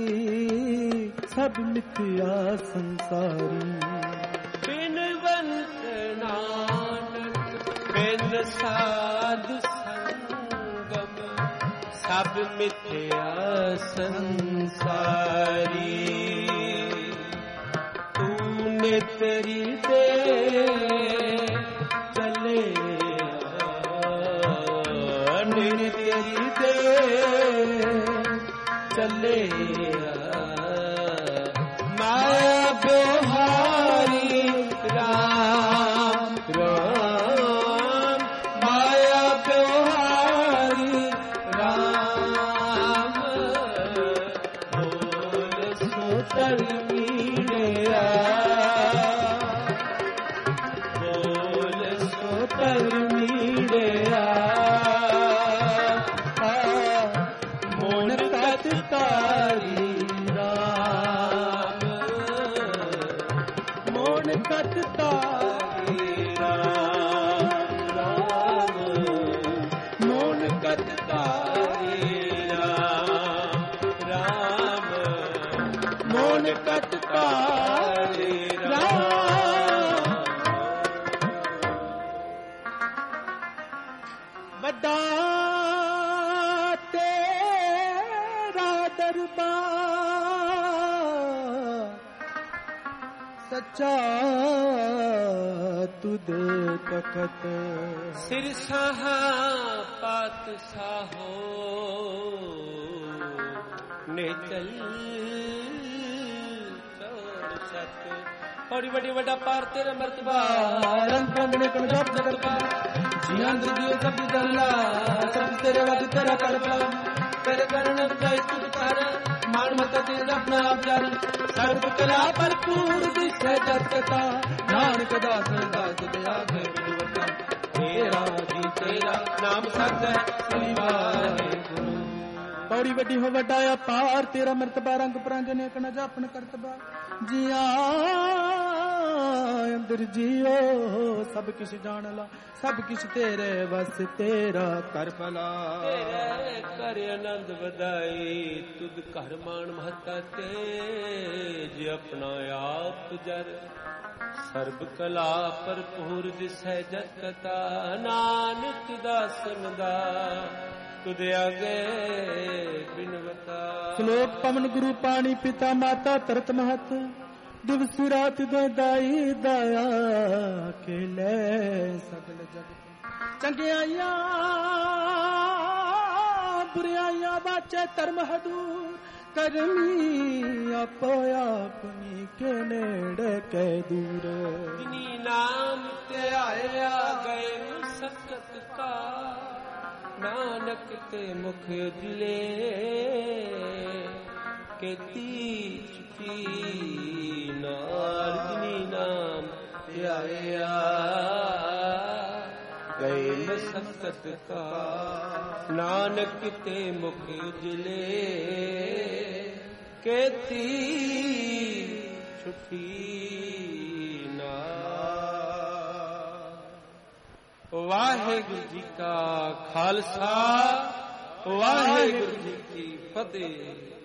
सब मिथ्या संसारी बिनवंत नानक बिन साधु संगम सब मिथ्या संसारी तूने तेरी दे चले ने तेरी दे चले माया ब्योहारी राम राम माया ब्योहारी राम बोल सोतर मीड़िया बोल सोतर मीड़िया मोन कतदारी राम मोन कतदारी राम राम मोन कतदारी राम राम मोन कतदारी राम बड़ा तेरा दरबार सच्चा तुद तकत सिर साहा पात साहो ने चल चोर सत बड़ी बड़ी बड़ा पार तेरा मर्तबा रंग रंगने कम जब जगत जियां दुदियो सब दल्ला सब तेरे वद तेरा करपा तेरे करण जाय तुझ तार मान मत तेरा अपना आप जान सर्व कला भरपूर दिसे जगता नानक दास दास दया के विदवता तेरा जी तेरा नाम सत है श्री वाहिगुरु बड़ी बड़ी हो वडाया पार तेरा मर्तबा रंग परंग ने कन जापन करतबा जिया अंदर जियो सब किछ जान ला सब किछ तेरे बस तेरा कर भला तेरे कर आनंद वदाई तुद घर मान महता तेज अपना आप जर सर्ब कला भरपूर दिसै जगता नानक दासन दा तुद आगे ਸ਼ਲੋਕ ਪਵਨ ਗੁਰੂ ਪਾਣੀ ਪਿਤਾ ਮਾਤਾ ਧਰਤ ਮਹਤ ਦਿਵਸ ਰਾਤ ਦੇ ਦਾਈ ਦਇਆ ਕੇ ਲੈ ਸਗਲ ਜਗਤ ਚੰਗਿਆਈਆਂ ਬੁਰਾਈਆਂ ਬਾਚੇ ਧਰਮ ਹਦੂਰ ਕਰਮੀ ਆਪੋ ਆਪਣੀ ਕੇ ਨੇੜੇ ਕੇ ਦੂਰ ਜਿਨੀ ਨਾਮ ਤੇ ਆਇਆ ਗਏ ਸਕਤ ਕਾ ਨਾਨਕ ਤੇ ਮੁਖ ਦਿਲੇ ਕੀਤੀ ਚੁਕੀ ਨਾਰ ਜਿਨੀ ਨਾਮ ਤੇ ਆਇਆ ਗਏ ਮਸਕਤ ਕਾ ਨਾਨਕ ਤੇ ਮੁਖ ਦਿਲੇ ਕੀਤੀ ਛੁੱਟੀ ਨਾਰ। ਵਾਹਿਗੁਰੂ ਜੀ ਕਾ ਖਾਲਸਾ ਵਾਹਿਗੁਰੂ ਜੀ ਕੀ ਫਤਿਹ।